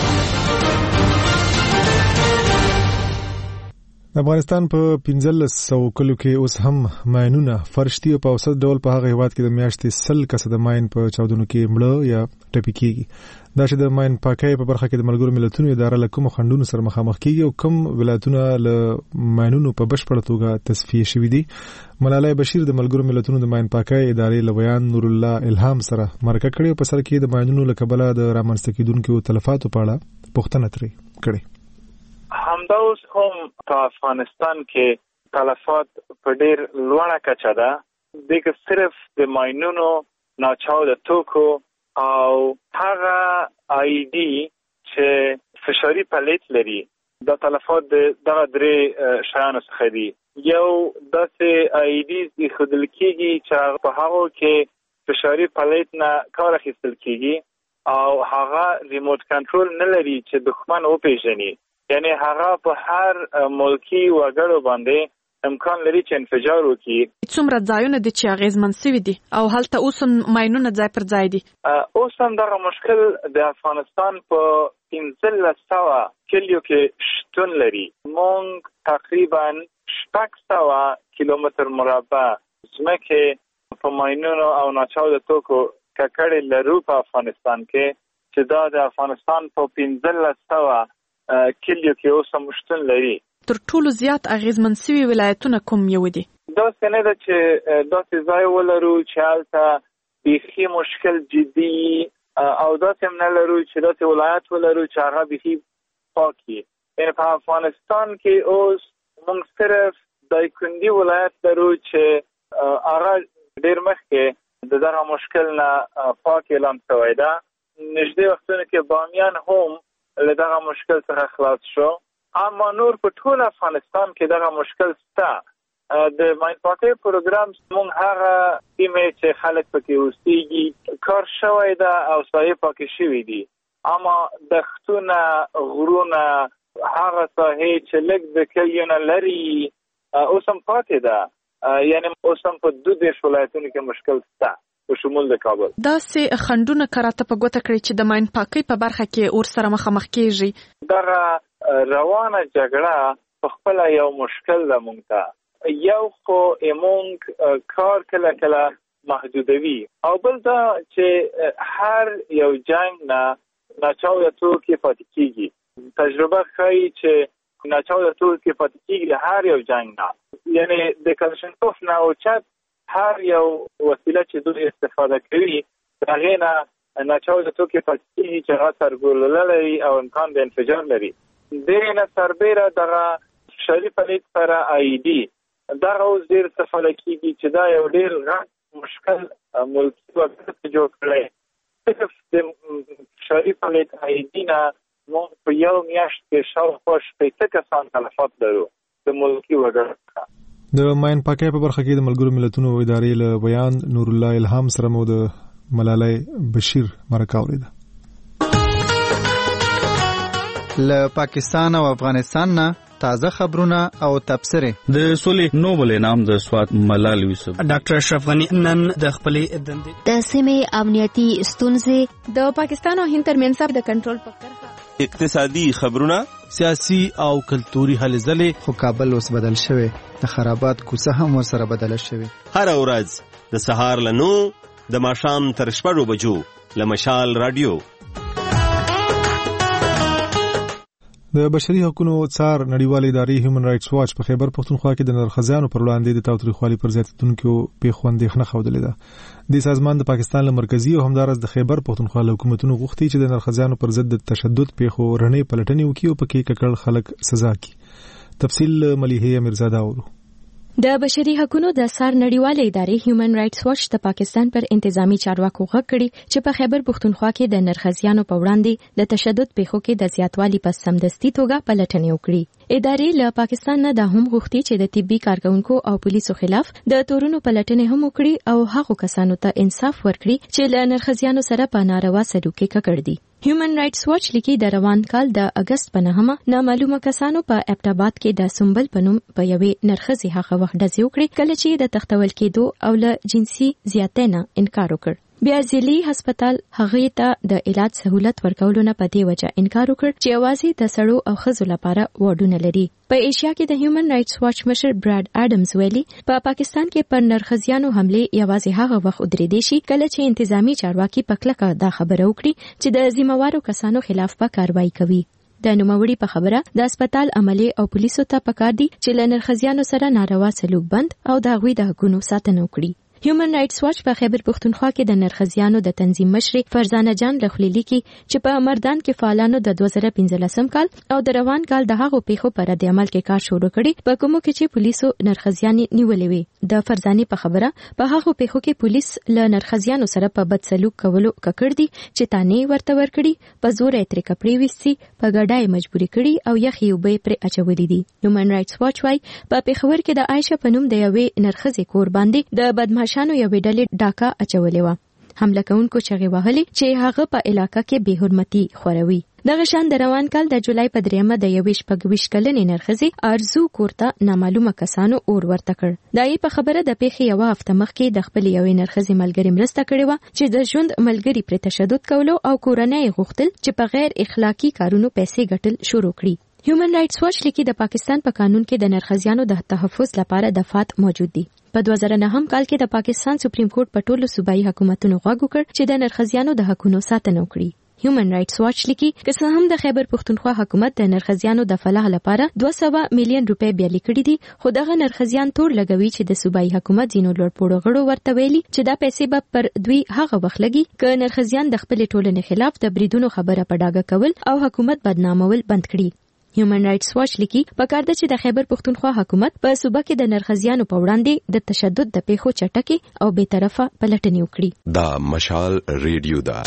د افغانستان په 1500 کلو کې اوس هم ماینونه فرشتي او په اوسط ډول په هغه هیواد کې د میاشتې 100 کسه د ماین په چاودنو کې مړه یا ټپي کیږي. دا چې د ماین پاکۍ په برخه کې د ملګرو ملتونو اداره له کوم خندونو سره مخامخ کیږي او کوم ولایتونه له ماینونو په بشپړه توګه تصفیه شوي دي. ملالۍ بشیر د ملګرو ملتونو د ماین پاکۍ ادارې له بیان نور الله الهام سره مرکه کړې او په سر کې د ماینونو له کبله د رامنځته کېدونکو تلفاتو په اړه پوښتنه ترې کړې. همدا اوس هم په افغانستان کې تلفات په ډېر لوړه کچه ده. دغه صرف د ماینونو، ناچاوده توکو او هغه آی ډي چې فشاري پلیټ لري د تلفات دغه درې شیانو څخه دي. یو داسې آی ډي ایښودل کېږي چې په هغو کې فشاري پلیټ نه کار اخیستل کېږي او هغه ریموټ کنټرول نه لري چې دښمن وپېژني. یعنی هغه په هر ملکی وګړو باندې امکان لري چې انفجار وکړي. څومره ځایونه دي چې اغیزمن شوي دي او هلته اوس هم ماینونه ځای پر ځای دي؟ اوس هم دغه مشکل د افغانستان په 1500 کلیو کې شتون لري. مونږ تقریبا 600 کیلومتر مربع ځمکه په ماینونو او ناچاوده توکو ککړې لرو په افغانستان کې چې دا د افغانستان په 1500 کلیو کې اوس هم شتون لري. تر ټولو زیات اغیزمن شوي ولایتونه کوم یو دي؟ داسې نه ده چې داسې ځای ولرو چې هلته بیخي مشکل جدي او داسې هم نه لرو چې داسې ولایت ولرو چې هغه بیخي پاک وي. یعنې په افغانستان کې اوس موږ صرف دایکنډي ولایت لرو چې هغه ډېر مخکې د دغه مشکل نه پاک اعلان شوی ده. نږدې وختونو کې بامیان هم له دغه مشکل څخه خلاص شو، اما نور په ټول افغانستان کې دغه مشکل شته. د ماین پاکۍ پروګرام موږ هغه سیمې چې خلک پکې اوسېږي کار شوی ده او ساحې پاکې شوي دي، اما دښتونه، غرونه، هغه ساحې چې لږ د کلیو نه لرې اوس هم پاتې ده. یعنې اوس هم په 22 ولایتونو کې مشکل شته په شمول د کابل. داسې خندونه کراته په ګوته کړی چې د ماین پاکۍ په برخه کې اور سره مخامخ کیږي. دغه روانه جګړه په خپل یو مشکل ده مونږ ته. یو خو مونږ کار کله کله محدودوي او بل دا چې هر یو جنگ نه ناچاوده توکي پاتې کیږي. تجربه ښایي چې ناچاوده توکي پاتې کیږي هر یو جنگ نه. یعنی د کلشنکوف نه اوچت هر یو وسیله چې دوی استفاده کوي هغې نه ناچاوده توکي پاتې کیږي چې هغه سرګلوله لري او امکان د انفجار لري. دې نه سربیره دغه فشاري پلیټ سره آی ډي دغه اوس ډېر استفاده کیږي چې دا یو ډېر غټ مشکل ملکي وګړو ته جوړ کړی صرف د شریف متحدینه مو په یو میاشت کې شاوخوا 60 کسان تلفات لرو د ملکی وګړو. د ماین پاکي په برخه کې د ملګرو ملتونو ادارې له بیان نور الله الهام سره مو د ملالۍ بشیر مرکه اوریده. له پاکستان او افغانستان نه تازه خبرونه او تبصره. د سولې نوبل انعام د سواد ملال یوسف ډاکټر اشرف غنی نن د خپلې دندې د سیمې امنیتي ستونزې د پاکستان او هند ترمنځ د کنټرول په کرښه اقتصادي خبرونه سیاسي او کلتوري هلې ځلې. خو کابل اوس بدل شوی د خرابات کوڅه هم ورسره بدله شوی. هر ورځ د سهار له 9 د ماښام تر 6 بجو له مشال رادیو. د بشري حقوقو څار نړیوالې ادارې هیومن رائټس واچ په خیبر پښتونخوا کې د نرخزانو پر وړاندې د تاوتریخوالي پر زیاتېدونکو پیښو اندېښنه ښودلې ده. د سازمان د پاکستان له مرکزی او همدارس د خیبر پښتونخوا له حکومتونو غوښتي چې د نرخزانو پر ضد د تشدد پیښو رڼې پلټنې وکړي او پکې ککړ خلک سزا کړي. تفصیل ملیحه امیرزاده اورو. د بشري حقوقو د سار نړیوالې ادارې هیومن رائټس واچ د پاکستان پر انتظامی چارواکو غږ کړي چې په خیبر پښتونخوا کې د نرخزیانو په وړاندې د تشدد پیښو کې د زیاتوالي په سمدستي توګه پلټنې وکړي. ادارې له پاکستان نه د هم غوښتي چې د طبي کارکونکو او پولیسو خلاف د تورونو پلټنې هم وکړي او هغو کسانو ته انصاف ورکړي چې له نرخزیانو سره په ناروا سلوک کې ککړ دي. هیومن رائټس واچ لیکي د روان کال د اگست په 9 نامعلومه کسانو په ابټاباد کې د سنبل پنوم په یوې نرخزي هغه وخت ډزې وکړي کله چې د تختول کېدو او له جنسي زیاتۍ نه انکار وکړ. بیا ځلې هسپتال هغه ته د علاج سہولت ورکولو نه پدې وجه انکار وکړ چې اوازې د سړو او ښځو لپاره وارډونه لري. په ایشیا کې د هیومن رائټس واچ مشر براډ اډمز ویلي په پاکستان کې پر نرخزیانو حمله یوازې هغه وخت ودرېدې شي کله چې انتظامی چارواکي په کلکه دا خبره وکړي چې د ذمہوارو کسانو خلاف به کاروایی کوي. د نوموړي په خبره د هسپتال عملي او پولیسو ته پکار دي چې له نرخزیانو سره ناروا سلوک بند او د هغوی د حقوقو ساتنه وکړي. هیومن رائټس واچ په خیبر پښتونخوا کې د نرخزیانو د تنظیم مشر فرزانه جان لخلیلی کې چې په مردان کې فعالانو د 2015 کال او د روان کال د هغو پیښو پر رد عمل کې کار شروع کړي په کومو کې چې پولیسو نرخزیان نیولې وي. د فرزانه په خبره په هغو پیښو کې پولیس له نرخزیانو سره په بد سلوک کولو ککړ دي چې تانه ورته ورکړي په زور یې تر کپړې وسي په ګډای مجبوري کړي او یخي وبې پر اچولې دي. هیومن رائټس واچ وايي په پیښور کې د عائشه پنوم د یوې نرخزي کور باندې د بدمعشانو یوې ډلې ډاکا اچولې و. حمله کوونکو چغې وهلې چې هغه په علاقې کې بې حرمتي خوروي. دغه شان د روان کال د جولای په 3 د 21 کلنې نرخزي ارزو کوړه نامعلومه کسانو اور ورته کړ. دای په خبره د پیښې یو هفته مخکې د خپل یوې نرخزي ملګری مرسته کړې و چې د ژوند ملګری پر تشدد کولو او کورنۍ غوښتل چې په غیر اخلاقی کارونو پیسې ګټل شروع کړي. هیومن رائټس واچ لیکي د پاکستان په قانون کې د نرخزیانو د تحفظ لپاره دفعات موجود دي. په 2009 کال کې د پاکستان سپریم کورټ په ټولو صوبایي حکومتونو غوږ وکړ چې د نرخزیانو د حقوقو ساتنه وکړي. هیومن رائټس واچ لیکي که څه هم د خیبر پښتونخوا حکومت د نرخزیانو د فلاح لپاره 200 میلیون روپۍ بیالي کړي دي خو دغه نرخزیان تور لګوي چې د صوبایي حکومت ځینو لوړپوړو غړو ورته ویلي چې دا پیسې به پر دوی هغه وخت لګي که نرخزیان د خپل ټولنې خلاف د بریدونو خبره په ډاګه کول او حکومت بدنامول بند کړي. هیومن رائټس واچ لیکي پکار ده چې د خیبر پښتونخوا حکومت په صوبه کې د نرخزیانو په وړاندې د تشدد د پیښو چټکي او بے طرفه پلټنې وکړي. دا مشال ریډیو دا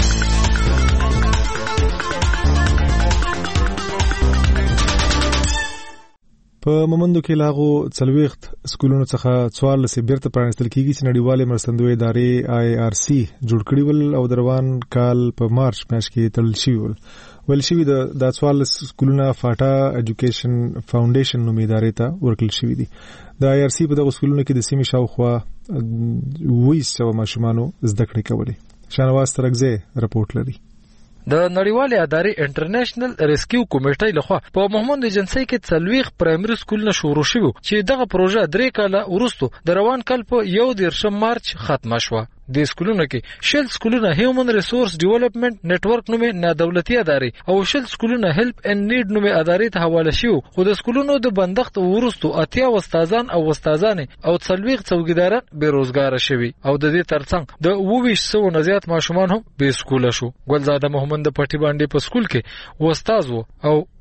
په مومندو کې لاغو څلويخت سکولونو څخه 14 بیرته پرانستل کیږي چې نړیواله مرستندوی ادارې IRC جوړ کړي ول او دروان کال په مارچ میاشت کې تړل شوی ول. ول شوی د 14 سکولونو فاټا ایجوکیشن فاونډیشن نومي ادارې ته ورکړل شوی دي. د IRC په دغه سکولونو کې د سیمې شاوخوا 200 ماشومانو زده کړې کولې. شانواز ترغزه رپورټ لري. د نړیوالې ادارې انټرنیشنل ریسکیو کمیټې لخوا په محمد ایجنسی کې 40 پرایمري سکولونه شروع شوه چې دغه پروژه 3 کاله وروسته د روان کال په 1 مارچ ختمه شوه. د سکولونو کې شل سکولونه هیومن ریسورس ډیولپمنٹ نتورک نومې نه دولتي ادارې او شل سکولونه هیلپ ان نیډ نومې ادارې ته حواله شوه. خو د سکولونو د بندښت وروسته 80 استادان او استادانې او 40 څوکیداران بیروزګار شوي او د دې ترڅنګ د 200 نه زیات ماشومان هم بې سکوله شو. ګلزاده محمد د پټي باندې په سکول کې استاد او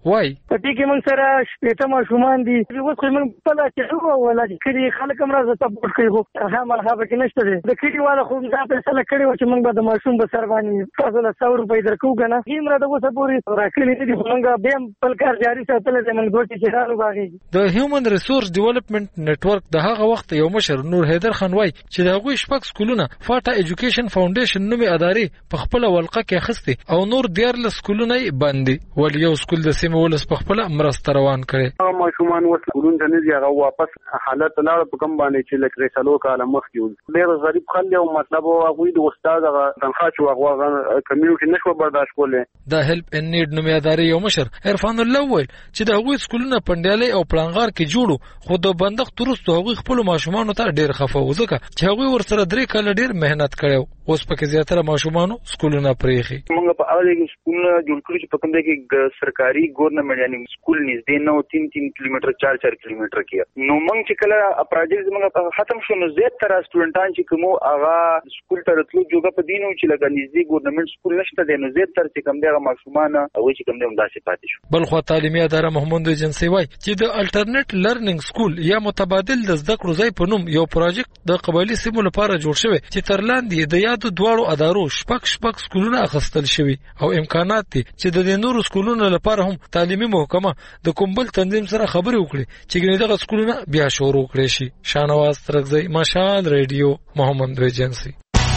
وای پټي کې موږ سره شپږ ماشومان دي اوس موږ په لا چې ولا چې کړي خلک هم راځي سپورټ کوي خو هغه مرحبا کې نشته دي د کړي والا خو دا فیصله کړي و چې موږ به د ماشوم به سر باندې تاسو له 100 روپۍ درکو کنه هم را د اوسه پوری راکړي دي موږ به بل کار جاري ساتل دي موږ دوی چې راو باغی د هیومن ریسورس ډیولپمنٹ نتورک د هغه وخت یو مشر نور حیدر خان وای چې د هغوی شپږ سکولونه فاټا ایجوکیشن فاونډیشن نومي ادارې په خپل ولقه کې اخیستي او نور 14 سکولونه باندې ول یو سکول د سیمه ولس په خپل مرسته روان کړي ماشومان وس سکولونه نه دی هغه واپس حالت لاړ په کوم باندې چې لکه سلو کاله مخکې ډېر غریب خلک او مطلب هغه د استاد هغه تنخواه چې هغه کمیونټي نشو برداشت کوله د هیلپ ان نیډ نومي ادارې یو مشر عرفان الله وای چې د هغوی سکولونه پندیالي او پلانغار کې جوړو خو د بندښت وروسته هغوی خپل ماشومان ته ډېر خفه وځکه چې هغوی ورسره 3 کال ډېر مهنت کړو اوس پکې زیاتره ماشومان سکولونه پریخي موږ په اول کې سکولونه جوړ کړی چې په کوم ځای کې سرکاري ګورنمنت یعنی سکول نږدې نو 3 کیلومتر 4 کیلومتر کې نو موږ چې کله پروجیکټ موږ ختم شو نو زیات تر سټوډنټان چې کوم هغه سکول ته راتلو جوګه په دینو چې لګا نږدې ګورنمنت سکول نشته دی نو زیات تر چې کوم دغه ماشومان او چې کوم دغه داسې پاتې شو بل خو تعلیمي اداره محمود ایجنسی وای چې د الټرنیټ لرنینګ سکول یا متبادل د زده کړو ځای په نوم یو پروجیکټ د قبایلی سیمو لپاره جوړ شوی چې تر لاندې د یادو دواړو ادارو شپږ سکولونه اخیستل شوی او امکانات دي چې د نورو سکولونو لپاره هم تعلیمي محکمه د کومبل تنظیم سره خبرې وکړي چې ګنې دغه سکولونه بیا شروع کړي شي. شانواز ترغزی مشال ریډیو محمد ایجنسی.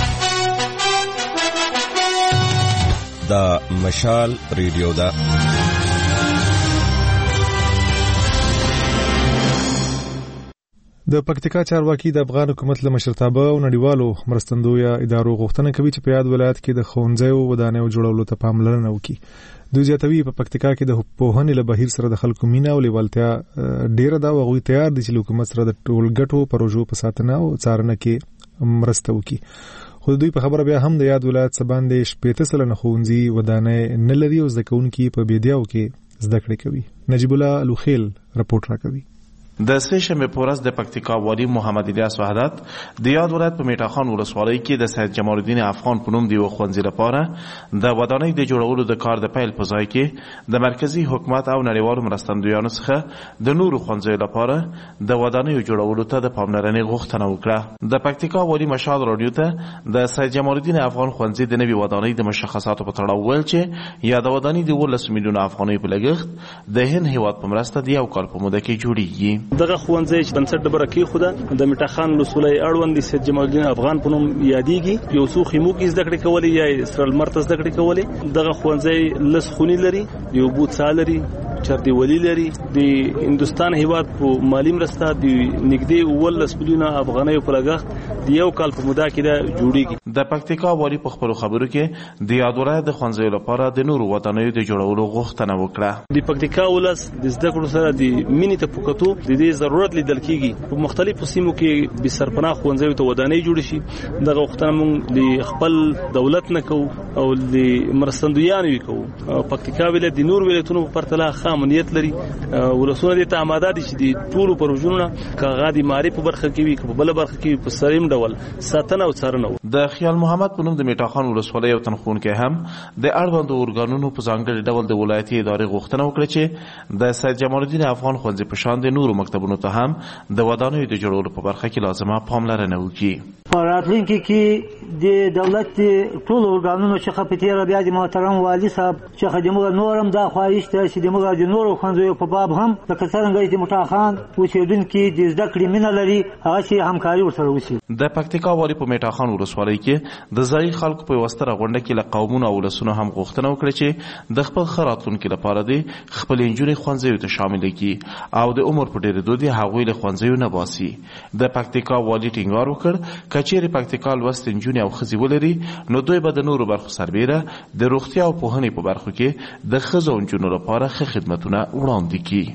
دا مشال ریډیو دا د پکتیکا چارواکي د افغان حکومت له مشرتابه او نړیوالو مرستندویه ادارو غوښتنه کوي چې په یاد ولایت کې د ښوونځیو ودانیو جوړولو ته پاملرنه وکړي. دوی زیاتوي په پکتیکا کې د پوهنې له بهیر سره د خلکو مینه او لیوالتیا ډیره ده او هغوی تیار دي چې حکومت سره د ټولګټو پروژو په ساتنه او څارنه کې مرسته وکړي. خو دوی په خبره بیا هم د یاد ولایت څخه باندې 15 ښوونځي ودانۍ نه لري او زده کوونکي په بیدیاو کې زده کړې کوي. نجیب الله الوخیل رپورټ راکوي. د سېشنبه پورز د پکتیکا والی محمد الیاس وحدت د یاد ولایت په میټاخان ولسوالۍ کې د سید جمال الدین افغان په نوم دی ښوونځي لپاره د ودانۍ د جوړولو د کار د پیل په ځای کې د مرکزی حکومت او نړیوالو مرستندویانو څخه د نورو ښوونځیو لپاره د ودانۍ جوړولو ته د پاملرنې غوښتنه وکړه. د پکتیکا والی مشال رادیو ته د سید جمال الدین افغان ښوونځي د نوي ودانۍ د مشخصاتو په تړاو ویل چې یا د ودانۍ د 12 میلیون افغانۍ په لګښت د هند هیواد په مرسته د یو کال په موده کې جوړیږي. دغه ښوونځی چې بنسټ د برکې خوده د میټاخان ولسوالۍ اړوند د سید جمال الدین افغان په نوم یادېږي. یو څو خیمو کې زده کړې کولې یا اسرائیل مرته زده کړې کولې. دغه ښوونځی لس خونې لري، یو بوت سال لري، چردی ولی لري. د هندستان هیواد په مالی مرسته د نږدې 12 میلیون افغانۍ په لګښت د یو کال په موده کې دا جوړیږي. د پکتیکا والی په خپل خبرو کې د یاد ولایت د ښوونځیو لپاره د نورو ودانیو د جوړولو غوښتنه وکړه. د پکتیکا ولس د زده کړو سره د مینې ته پکتو د دې ضرورت لیدل کیږي. په مختلفو سیمو کې به سرپناه ښوونځیو ته ودانۍ جوړ شي. دغه غوښتنه موږ د خپل دولت نه کوو او د مرستندویانو یې کوو. پکتیکا ولایت د نور ولایتونو په پرتله ښه امنیت لري. ولسونه د ته آماده دي چې د ټولو پروژو کاغذ ماری په برخه کې وي په بل برخه کې په سریم ډول ساتنه او څارنه. د خیال محمد په نوم د میټاخان ولسوالۍ او تنخونکي هم د اړوندو اورګانونو په ځانګړي ډول د ولایتي ادارې غوښتنه وکړه چې د سید جمال الدین افغان ښوونځي په شان د نورو مکتبونو ته هم د ودانیو د جوړولو په برخه کې لازمه پاملرنه وکړي. په راتلونکي کې د دولت ټول اورګانونو څخه په تیر بیا د محترم والي صاحب څخه د موږ نورم دا خواهش ته چې د موږ د نورو ښوونځیو په باب هم د څنګه د میټاخان اوسیدونکي د زده کړې مینه لري هغه چې همکاري ورسره وشي. د پکتیکا والی په میټاخان ولسوالۍ کې د ځایي خلکو په واسطه غونډه کې له قومونو او ولسونو هم غوښتنه وکړه چې د خپل خراتونکو لپاره د خپل انجونې ښوونځیو ته شامل کړي او د عمر په ډیرېدو د هغوی له ښوونځیو نه باسي. د پکتیکا والی ټینګار وکړ کچېرې پکتیکا لوست انجونې او ښځې ولري نو دوی به د نورو برخو سربیره د روغتیا او پوهنې په برخو کې د ښځو او نجونو لپاره ښه خدمتونه وړاندې کړي.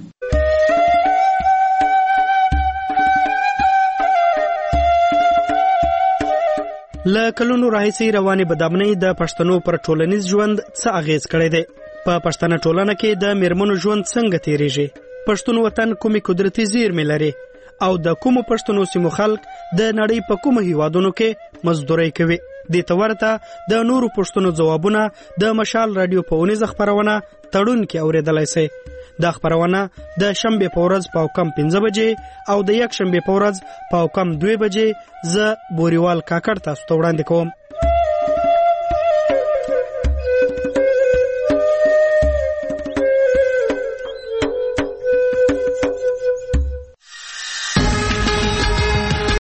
له کلونو راهیسې روانې بدامنۍ د پښتنو پر ټولنیز ژوند څه اغیز کړی دی؟ په پښتنه ټولنه کې د میرمنو ژوند څنګه تیریږي؟ پښتون وطن کومې قدرتي زیرمې لري او د کومو پښتنو سیمو خلک د نړۍ په کومو هیوادونو کې مزدوري کوي؟ دې ته ورته د نورو پوښتنو ځوابونه د مشال رادیو په اونیزه خپرونه تړون کې اوریدلای شئ. دا خبرونه د شنبه په ورځ په کم 15 بجې او د یک شنبه په ورځ په کم 2 بجې ز بوريوال کاکړ تاسو ته وړاندې کوم.